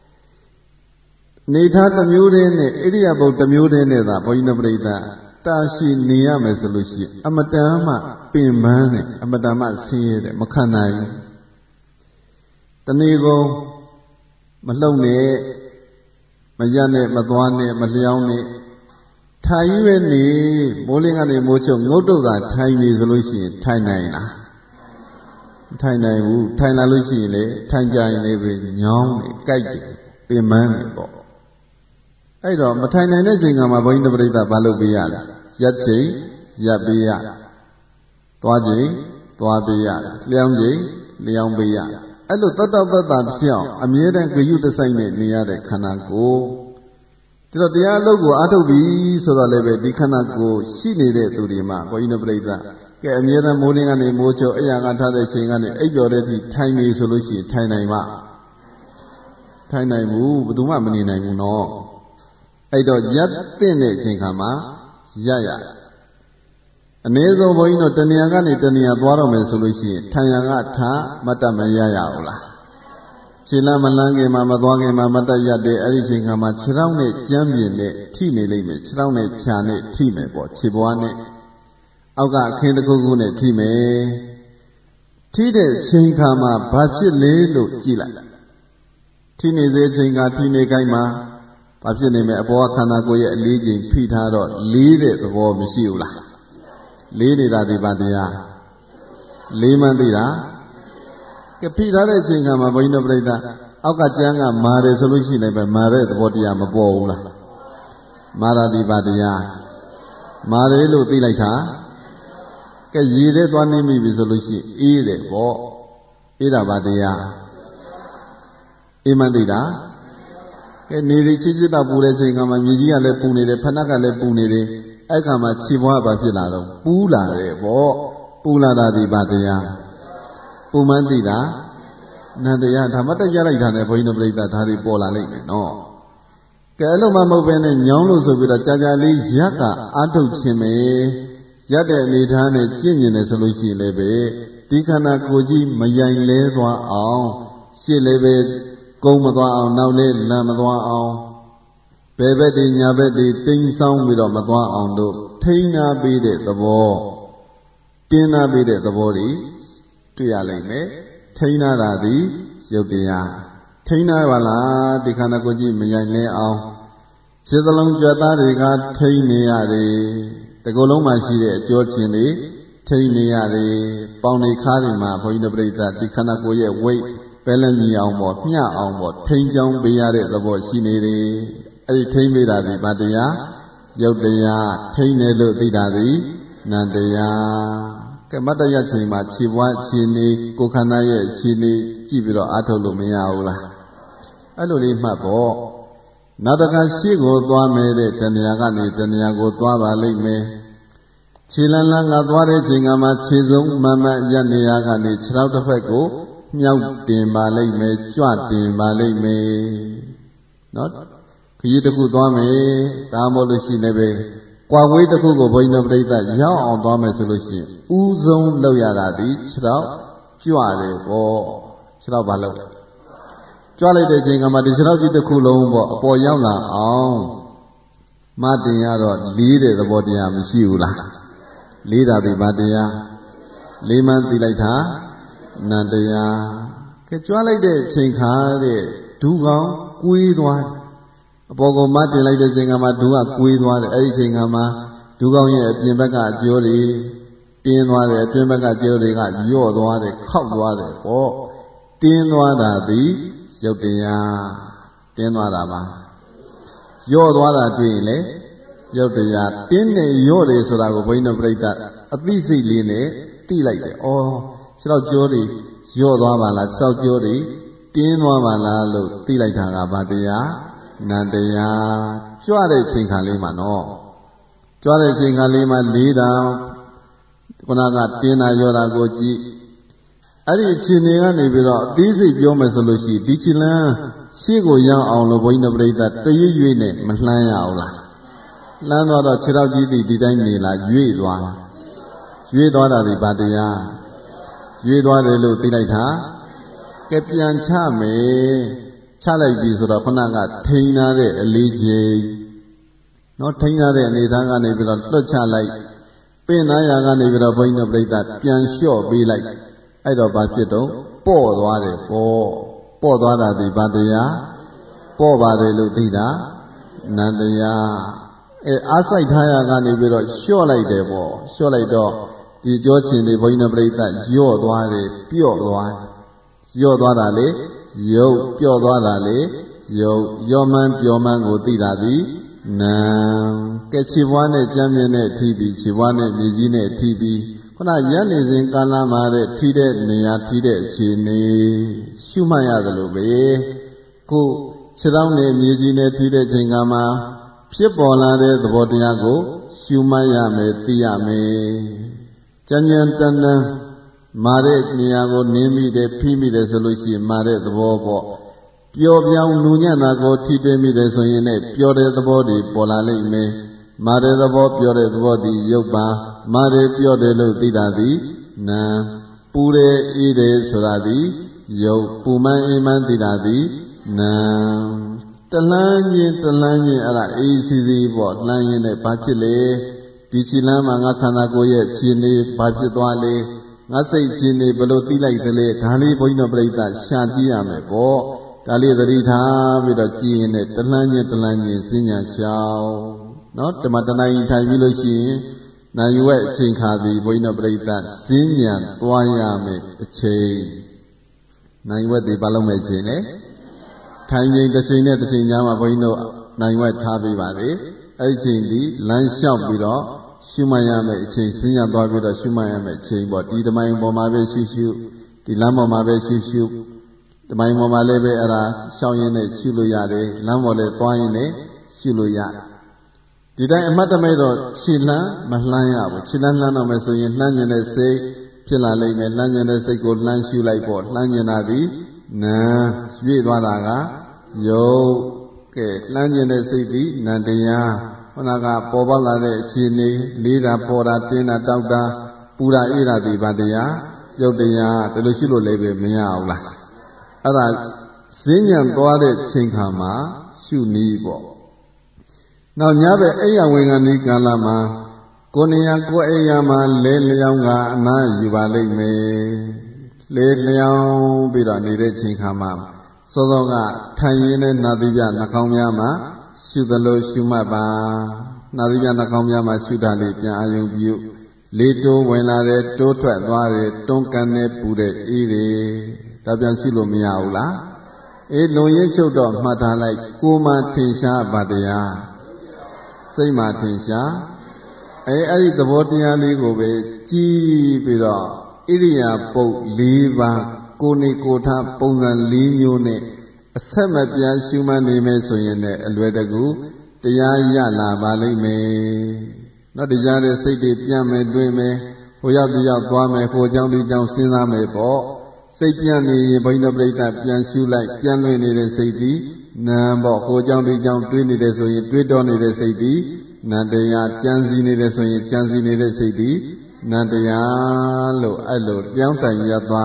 နေထားတစ်မျိုးတည်းနဲ့ဣရိယာပုတ်တစ်မျိုးတည်းနဲ့သာဘုန်းကြီးတို့ပြိဿတာရှိနေရမယ်ဆိုလို့ရှိရင်အမတန်မှပင်ပန်းနဲ့အမတန်မှဆင်းရဲတဲ့မခံနိုင်ဘူးတနေ့ကုန်မလှုပ်နဲ့မရနဲ့မသွားနဲ့မလျောင်းနဲ့ထိုင်ပဲနေမိုးလင်းကနေမိုးချုပ်ငုတ်တုတ်သာထိုင်နေဆိုလို့ရှိရင်ထိုင်နိုင်လားမထိုင်နိုင်ဘူးထိုင်လာလို့ရှိရင်လေထိုင်ကြရင်လည်းပဲညောင်းနေကြိုက်တယ်ပင်ပန်းနေပေါ့အဲ့တော့မထိုင်နိုင်တဲ့ချိန်ကမှဘုန်းကြီးတပရိသတ်ဘာလုပ်ပေးရလဲရက်ချိန်ရက်ပေးရသွားချိန်သွားပေးရလျောင်းချိန်လျောင်းပေးရအဲ့လိုတတ်တတ်တတ်တာဖြစ်အောင်အမြဲတမ်းကြွတဆိုင်နဲ့နေရတဲ့ခန္ဓာကိုယ်ဒါတော့တရားအလုပ်ကိုအားထုတ်ပြီဆိုတော့လည်းပဲဒီခန္ဓာကိုယ်ရှိနေတဲ့သူတွေမှာဘုန်းကြီးတပရိသတ်ကဲအမြဲတမ်းမိုးလင်းကနေမိုးချုပ်အရာကထားတဲ့ချိန်ကနေအိပ်ပျော်တဲ့အထိထိုင်နေဆိုလို့ရှိရင်ထိုင်နိုင်မှာထိုင်နိုင်ဘူးဘယ်သူမှမနေနိုင်ဘူးနော်အဲ့တော့ရက်တဲ့ချိန်ခါမှာရရအနည်းဆုံးဘုန်းကြီးတို့တဏှာကနေတဏှာသွားတော့မယ်ဆိုလို့ရှိရင်ထိုင်ရကထားမတတ်မရရဘူးလားခြေလမ်းမလန်းခင်မှာမသွားခင်မှာမတတ်ရတဲ့အဲ့ဒီချိန်ခါမှာခြေထောက်နဲ့ကြမ်းပြင်နဲ့ထိနေလိမ့်မယ်ခြေထောက်နဲ့ဖြာနဲ့ထိမယ်ပေါ့ခြေပွားနဲ့အောက်ကအခင်းတစ်ခုခုနဲ့ထိမယ်ထိတဲ့ချိန်ခါမှာဘာဖြစ်လဲလို့ကြည့်လိုက်ထိနေစေချိန်ကထိနေခိုင်းမှာဘာဖြစ်နေမလဲအပေါ်ကခန္ဓာကိုယ်ရဲ့အလေးချိန်ဖိထားတော့လေးတဲ့သဘောမရှိဘူးလားလေးနေတာဒီပါတရားလေးမှန်းသိတာကဖိထားတဲ့ချိန်ကမှဘုန်းကြီးတို့ပြိဿအောက်ကကျမ်းကမာတယ်ဆိုလို့ရှိရင်လည်းပဲမာတဲ့သဘောတရားမပေါ်ဘူးလားမာရတိပါတရားမာတယ်လို့သိလိုက်တာကဲရည်တဲ့သွားနေမိပြီဆိုလို့ရှိရင်အေးတယ်ပေါ့အေးတာပါတရားအေးမှန်းသိတာကဲနေဒီချစ်ချစ်တော့ပူတဲ့ချိန်ကမှမြေကြီးကလည်းပူနေတယ်ဖဏကလည်းပူနေတယ်အဲ့ခါမှခြေပွားဘာဖြစ်လာတော့ပူလာတယ်ပေါ့ပူလာတာဒီပါတရားပူမှန်းသိတာနန္တရားဓမ္မတက်ရလိုက်တာနဲ့ဘုန်းကြီးတို့ပြိဿဓာတ်တွေပေါ်လာလိမ့်မယ်နော်ကဲအဲ့လိုမှမဟုတ်ဘဲနဲ့ညောင်းလို့ဆိုပြီးတော့ကြာကြာလေးရက်ကအာထုတ်ခြင်းပဲရက်တဲ့အနေထားနဲ့ကြင့်ကျင်တယ်ဆိုလို့ရှိရင်လည်းပဲဒီခန္ဓာကိုယ်ကြီးမယိုင်လဲသွားအောင်ရှေ့လည်းပဲကုန်းမသွားအောင်နောက်လေးလမ်းမသွားအောင်ဘယ်ဘက်ဒီညာဘက်ဒီတင်းဆောင်ပြီးတော့မသွားအောင်တို့ထိန်းနာပေးတဲ့သဘောတင်းနာပေးတဲ့သဘောတွေတွေ့ရလိမ့်မယ်ထိန်းနာတာသည်ရုပ်တရားထိန်းနာပါလားဒီခန္ဓာကိုယ်ကြီးမယိုင်လဲအောင်ခြေစလုံးကြွသားတွေကထိန်းနေရတယ်တကူလုံးမှာရှိတဲ့အကျော်ချင်းတွေထိန်းနေရတယ်ပေါင်နေခါးတွေမှာဘုန်းကြီးတို့ပြိဿဒီခန္ဓာကိုယ်ရဲ့ဝိတ်ပဲလည်းညီအောင်ပေါ့မျှအောင်ပေါ့ထိန်းချောင်းပေးရတဲ့သဘောရှိနေတယ်အဲ့ဒီထိန်းပေးတာဒီဗတရားရုပ်တရားထိန်းတယ်လို့သိတာဒီနန္တရားကဲမတ္တရချိန်မှာခြေပွားခြေနေကိုယ်ခန္ဓာရဲ့ခြေနေကြည့်ပြီးတော့အားထုတ်လို့မရဘူးလားအဲ့လိုလေးမှတ်ပေါ့နောက်တစ်ခါရှေ့ကိုသွားမယ်တဲ့တဏှာကနေတဏှာကိုသွားပါလိမ့်မယ်ခြေလန်းလန်းကသွားတဲ့ချိန်ကမှခြေစုံမမရနေရကနေခြေထောက်တစ်ဖက်ကိုမြောက်တင်ပါလိမ့်မယ်ကြွတင်ပါလိမ့်မယ်နော်ခရီးတစ်ခုသွားမယ်ဒါမှမဟုတ်လို့ရှိနေပဲကွာဝေးတစ်ခုကိုဘုန်းကြီးတို့ပြိဿရောက်အောင်သွားမယ်ဆိုလို့ရှိရင်ဥဆုံးလောက်ရတာဒီခြေထောက်ကြွတယ်ပေါ့ခြေတော့ဘာလို့ကြွားလိုက်တဲ့အချိန်ကမှဒီခြေထောက်ကြီးတစ်ခုလုံးပေါ့အပေါ်ရောက်လာအောင်မတင်ရတော့လေးတဲ့သဘောတရားမရှိဘူးလားလေးတာဒီဘာတရားလေးမှန်းသိလိုက်တာနန္တရားကဲကြွားလိုက်တဲ့အချိန်ခါတဲ့ဒူကောင်ကွေးသွားအပေါ်ကမတင်လိုက်တဲ့အချိန်ကမှဒူကကွေးသွားတယ်အဲ့ဒီအချိန်ကမှဒူကောင်ရဲ့အပြင်ဘက်ကအကျိုးတွေတင်းသွားတယ်အတွင်းဘက်ကကျိုးတွေကညော့သွားတယ်ခောက်သွားတယ်ပေါ့တင်းသွားတာသည်ရုပ်တရားတင်းသွားတာပါညော့သွားတာတွေ့ရင်လေရုပ်တရားတင်းနေညော့တယ်ဆိုတာကိုဘုန်းကြီးတို့ပြိဿအသိစိတ်လေးနဲ့သိလိုက်တယ်ဩခြေတော့ကျိုးတွေညော့သွားပါလားခြေတော့ကျိုးတွေတင်းသွားပါလားလို့သိလိုက်တာကဘာတရားနန္တရားကြွတဲ့ချိန်ခါလေးမှာနော်ကြွတဲ့ချိန်ခါလေးမှာလေးတာခုနကတင်းတာရောတာကိုကြည့်အဲ့ဒီအချိန်တွေကနေပြီးတော့အသေးစိတ်ပြောမယ်ဆိုလို့ရှိရင်ဒီချီလန်းရှေ့ကိုရောက်အောင်လို့ဘုန်းကြီးတို့ပြိဿတရွေ့ရွေ့နဲ့မလှမ်းရအောင်လားလှမ်းသွားတော့ခြေထောက်ကြီးသည်ဒီတိုင်းနေလားရွေ့သွားလားရွေ့သွားတာဒီဘာတရားရွေ့သွားတယ်လို့သိလိုက်တာကဲပြန်ချမယ်ချလိုက်ပြီဆိုတော့ခုနကထိန်းထားတဲ့အလေးချိန်နော်ထိန်းထားတဲ့အနေသားကနေပြီးတော့လွတ်ချလိုက်ပင်နာရာကနေပြီးတော့ဘုန်းကြီးတို့ပြိဿပြန်လျှော့ပေးလိုက်အဲ့တော့ဘာဖြစ်တော့ပေါ့သွားတယ်ပေါ့ပေါ့သွားတာဒီဘာတရားပေါ့ပါတယ်လို့သိတာနန္တရားအဲအားစိုက်ထားရာကနေပြီးတော့လျှော့လိုက်တယ်ပေါ့လျှော့လိုက်တော့ဒီကြောချင်တွေဘုန်းကြီးတို့ပြိဿယော့သွားတယ်ပြော့သွားယော့သွားတာလေရုပ်ပြော့သွားတာလေရုပ်ယောမှန်းပြောမှန်းကိုသိတာသည်နာကဲခြေပွားနဲ့ကြမ်းမြင့်နဲ့ထိပြီးခြေပွားနဲ့မြေကြီးနဲ့ထိပြီးခုနရက်နေစဉ်ကာလမှာတဲ့ထိတဲ့နေရာထိတဲ့အခြေအနေရှုမှတ်ရတယ်လို့ပဲကိုခြေထောက်နဲ့မြေကြီးနဲ့ထိတဲ့ချိန်ကမှဖြစ်ပေါ်လာတဲ့သဘောတရားကိုရှုမှတ်ရမယ်သိရမယ်ကြမ်းကြမ်းတန်တန်မာတဲ့နေရာကိုနင်းမိတယ်ဖိမိတယ်ဆိုလို့ရှိရင်မာတဲ့သဘောပေါ့ပျော်ပြောင်းနူညံ့တာကိုထိတွေ့မိတယ်ဆိုရင်လည်းပျော်တဲ့သဘောတွေပေါ်လာလိမ့်မယ်မာတဲ့သဘောပျော်တဲ့သဘောဒီရုပ်ပါမာတယ်ပျော်တယ်လို့သိတာသည်နာပူတယ်အေးတယ်ဆိုတာသည်ရုပ်ပူမှန်းအေးမှန်းသိတာသည်နာတလန်းချင်းတလန်းချင်းအဲ့ဒါအေးစီစီပေါ့လှမ်းရင်းနဲ့ဘာဖြစ်လဲဒီခြေလမ်းမှာငါခန္ဓာကိုယ်ရဲ့ခြေနေဘာဖြစ်သွားလဲငါစိတ်ခြေနေဘယ်လိုသိလိုက်သလဲဒါလေးဘုန်းကြီးတို့ပြိဿရှာကြည့်ရမယ်ပေါ့ဒါလေးသတိထားပြီးတော့ကြည်ရင်လည်းတလှမ်းချင်းတလှမ်းချင်းစဉ်းညာရှောင်းနော်ဓမ္မတဏှာကြီးထိုင်ပြီးလို့ရှိရင်နိုင်ဝဲအချိန်ခါသည်ဘုန်းကြီးတို့ပြိဿစဉ်းညာသွားရမယ်အချိန်နိုင်ဝဲဒီဘာလို့မဲ့ချိန်လဲထိုင်ချိန်တစ်ချိန်နဲ့တစ်ချိန်ကြားမှာဘုန်းကြီးတို့နိုင်ဝဲထားပြီးပါလေအဲ့ဒီချိန်ဒီလမ်းလျှောက်ပြီးတော့ရှုမှတ်ရမယ်အချိန်စဉ်းညာသွားပြီးတော့ရှုမှတ်ရမယ်အချိန်ပေါ့ဒီတမိုင်းပေါ်မှာပဲရှုရှုဒီလမ်းပေါ်မှာပဲရှုရှုတမိုင်းပေါ်မှာလည်းပဲအဲ့ဒါရှောင်းရင်းနဲ့ရှုလို့ရတယ်လမ်းပေါ်လည်းသွားရင်းနဲ့ရှုလို့ရတယ်ဒီတိုင်းအမှတ်တမဲ့တော့ခြေလှမ်းမလှမ်းရဘူးခြေလှမ်းလှမ်းတော့မယ်ဆိုရင်လှမ်းကျင်တဲ့စိတ်ဖြစ်လာလိမ့်မယ်လှမ်းကျင်တဲ့စိတ်ကိုလှမ်းရှုလိုက်ပေါ့လှမ်းကျင်တာဒီနာရွေ့သွားတာကယုတ်ကဲလှမ်းကျင်တဲ့စိတ်ဒီနန္တရားခုနကပေါ်ပေါက်လာတဲ့အခြေအနေလေးတာပေါ်တာတင်းတာတောက်တာပူတာအေးတာဒီဘာတရားရုပ်တရားဒီလိုရှိလို့လည်းပဲမရအောင်လားအဲ့ဒါဈဉ္ဉံသွားတဲ့ချိန်ခါမှာရှုနည်းပေါ့နောက်ညဘက်အိယာဝင်ကနေကာလမှာကိုနေရကိုအိယာမှာလဲလျောင်းကအနားယူပါလိမ့်မယ်လဲလျောင်းပြီးတော့နေတဲ့ချိန်ခါမှာစောစောကထိုင်ရင်းနဲ့နာသီပြနှာခေါင်းများမှာရှုသလိုရှုမှတ်ပါနာသီပြနှာခေါင်းများမှာရှုတာလေးပြန်အာယုံပြုလေးတိုးဝင်လာတဲ့တိုးထွက်သွားတဲ့တွန်းကန်နဲ့ပူတဲ့အေးတွေဒါပြန်ရှုလို့မရဘူးလားအေးလုံရိပ်ချုပ်တော့မှတ်ထားလိုက်ကိုယ်မှထင်ရှားပါတရားစိတ်မှထင်ရှားအဲအဲ့ဒီသဘောတရားလေးကိုပဲကြည်ပြီးတော့ဣရိယာပုတ်၄ပါးကိုနေကိုထားပုံစံ၄မျိုးနဲ့အဆက်မပြတ်ရှုမှတ်နေမယ်ဆိုရင်လည်းအလွယ်တကူတရားရလာပါလိမ့်မယ်။နောက်တရားတဲ့စိတ်တွေပြန့်မယ်တွင်မယ်ဟိုရောက်ဒီရောက်သွားမယ်ဟိုကြောင့်ဒီကြောင့်စဉ်းစားမယ်ပေါ့စိတ်ပြန့်နေရင်ဘိန်းတော်ပြိတ္တပြန်ရှုလိုက်ပြန်လွင်နေတဲ့စိတ်သည်နာပေါ့ဟိုကြောင့်ဒီကြောင့်တွေးနေတယ်ဆိုရင်တွေးတော်နေတဲ့စိတ်သည်နန္တရားကြံစည်နေတယ်ဆိုရင်ကြံစည်နေတဲ့စိတ်သည်နန္တရားလို့အဲ့လိုလျောင်းတိုင်ရသွား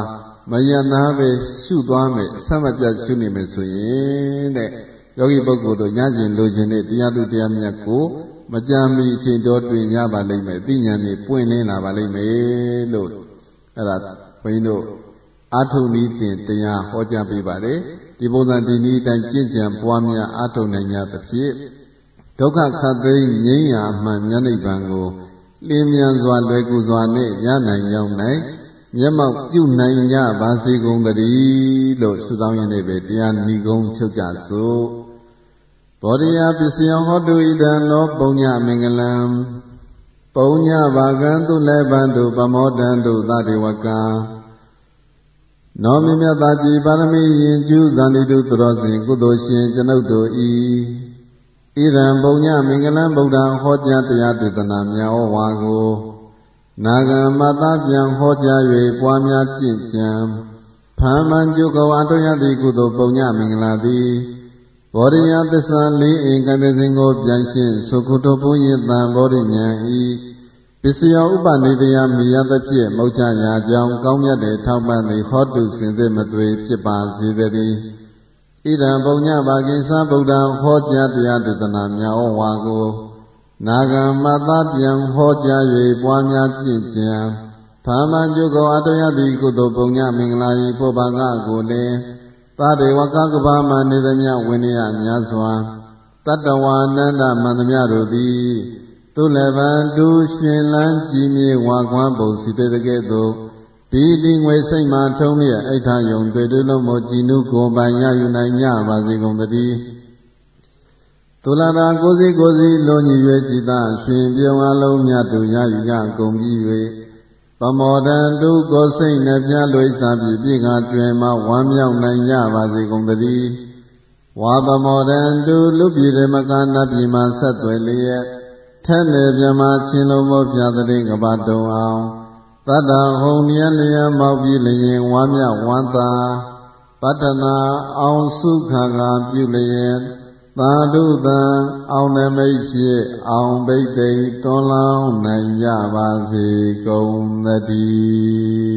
မယနာပဲရှုသွားမယ်အဆက်မပြတ်ရှုနေမယ်ဆိုရင်တဲ့ယောဂီပုဂ္ဂိုလ်တို့ရကျင်လိုချင်တဲ့တရားသူတရားမြတ်ကိုမကြမ်းမီအချိန်တော်တွင်ရပါလိမ့်မယ်သိဉာဏ်ကြီးပွင့်လင်းလာပါလိမ့်မယ်လို့အဲ့ဒါဘုန်းကြီးတို့အာထုံနည်းတင်တရားဟောကြားပေးပါတယ်ဒီပုံစံဒီနည်းတိုင်းကျင့်ကြံပွားများအာထုံနိုင်ကြသဖြင့်ဒုက္ခခတ်သိမ်းငြိမ်းရာမှန်ဉာဏ်နိဗ္ဗာန်ကိုလင်းမြန်စွာလွယ်ကူစွာနဲ့ရနိုင်ရောက်နိုင်မျက်မှောက်ပြုနိုင်ကြပါစေကုန်သတည်းလို့ဆုတောင်းရင်းနဲ့ပဲတရားဏီကုံချုပ်ကြစို့ဘောဓိယပစ္စယဟောတုဣဒံနောပုံညမင်္ဂလံပုံညဘာကံသူလည်းဗန္တုပမောတံတုသတေဝကံနောမြမြတာကြည်ပါရမီယင်ကျူးဇန္တိတုသရောစဉ်ကုသိုလ်ရှင်ကျွန်ုပ်တို့ဤဣဒံပုံညမင်္ဂလံဗုဒ္ဓံဟောကြားတရားဒေသနာများဩဝါကိုနာဂံမတပြန်ဟောကြား၍ပွားများကျင့်ကြံဖာမန်ကျုကောအတုယတိကုသိုလ်ပုံညမင်္ဂလာသည်ဘောဓိယသစ္စာလေးအင်္ဂတစဉ်ကိုပြန်ရှင်းသုခုတပုယတံဘောဓိဉာဏ်ဤပစ္စယဥပနိတယမိယသဖြင့်မောချရာကြောင့်ကောင်းမြတ်တဲ့ထောက်ပံ့သည်ဟောတုစင်စစ်မသွေဖြစ်ပါစေတည်းဣဒံပုံညဘာကိသဗုဒ္ဓံဟောကြားတရားဒေသနာများဩဝါကိုနာဂံမတပြန်ဟောကြား၍ပွားများကျင့်ကြံဖာမန်ကျုကောအတယတိကုသိုလ်ပုံညမင်္ဂလာ၏ပုဗ္ဗငါကိုလည်းသာဒေဝကကဘာမနေသမျှဝိနည်းများစွာတတ္တဝါနန္ဒမန္တမြတို့သည်သူလည်းဗံတူရှင်လန်းကြည်မြေဝါကွမ်းပုံစီတဲ့ကဲ့သို့ဒီဒီငွေစိတ်မှထုံးလျက်အိဋ္ဌယုံတွေ့တူလုံးမကြည်နုကိုပိုင်ရယူနိုင်ကြပါစေကုန်သတည်းသူလာတာကိုစီကိုစီလွန်ညီ၍ကြည်သာရှင်ပြုံအလုံးမြတ်တို့ရယူကြကုန်ပြီး၍ပမောဒံတုကိုစိတ်နှပြလွိစာပြီးပြေကကျွဲမှဝမ်းမြောက်နိုင်ကြပါစေကုန်သတည်းဝါပမောဒံတုလူပြည်ဓမ္မကနတ်ပြည်မှာဆက်သွယ်လျက်ထက်လေပြမချင်းလုံးမောပြတဲ့ကဘာတုံအောင်တတ္တဟုံမြလျက်မောက်ပြီးလျင်ဝမ်းမြောက်ဝမ်းသာပတ္တနာအောင်စုခါကပြုလျက်သာဓုသံအောင်နမိတ်ဖြစ်အောင်ဘိတ်သိတွန်းလောင်းနိုင်ကြပါစေကုန်သတည်း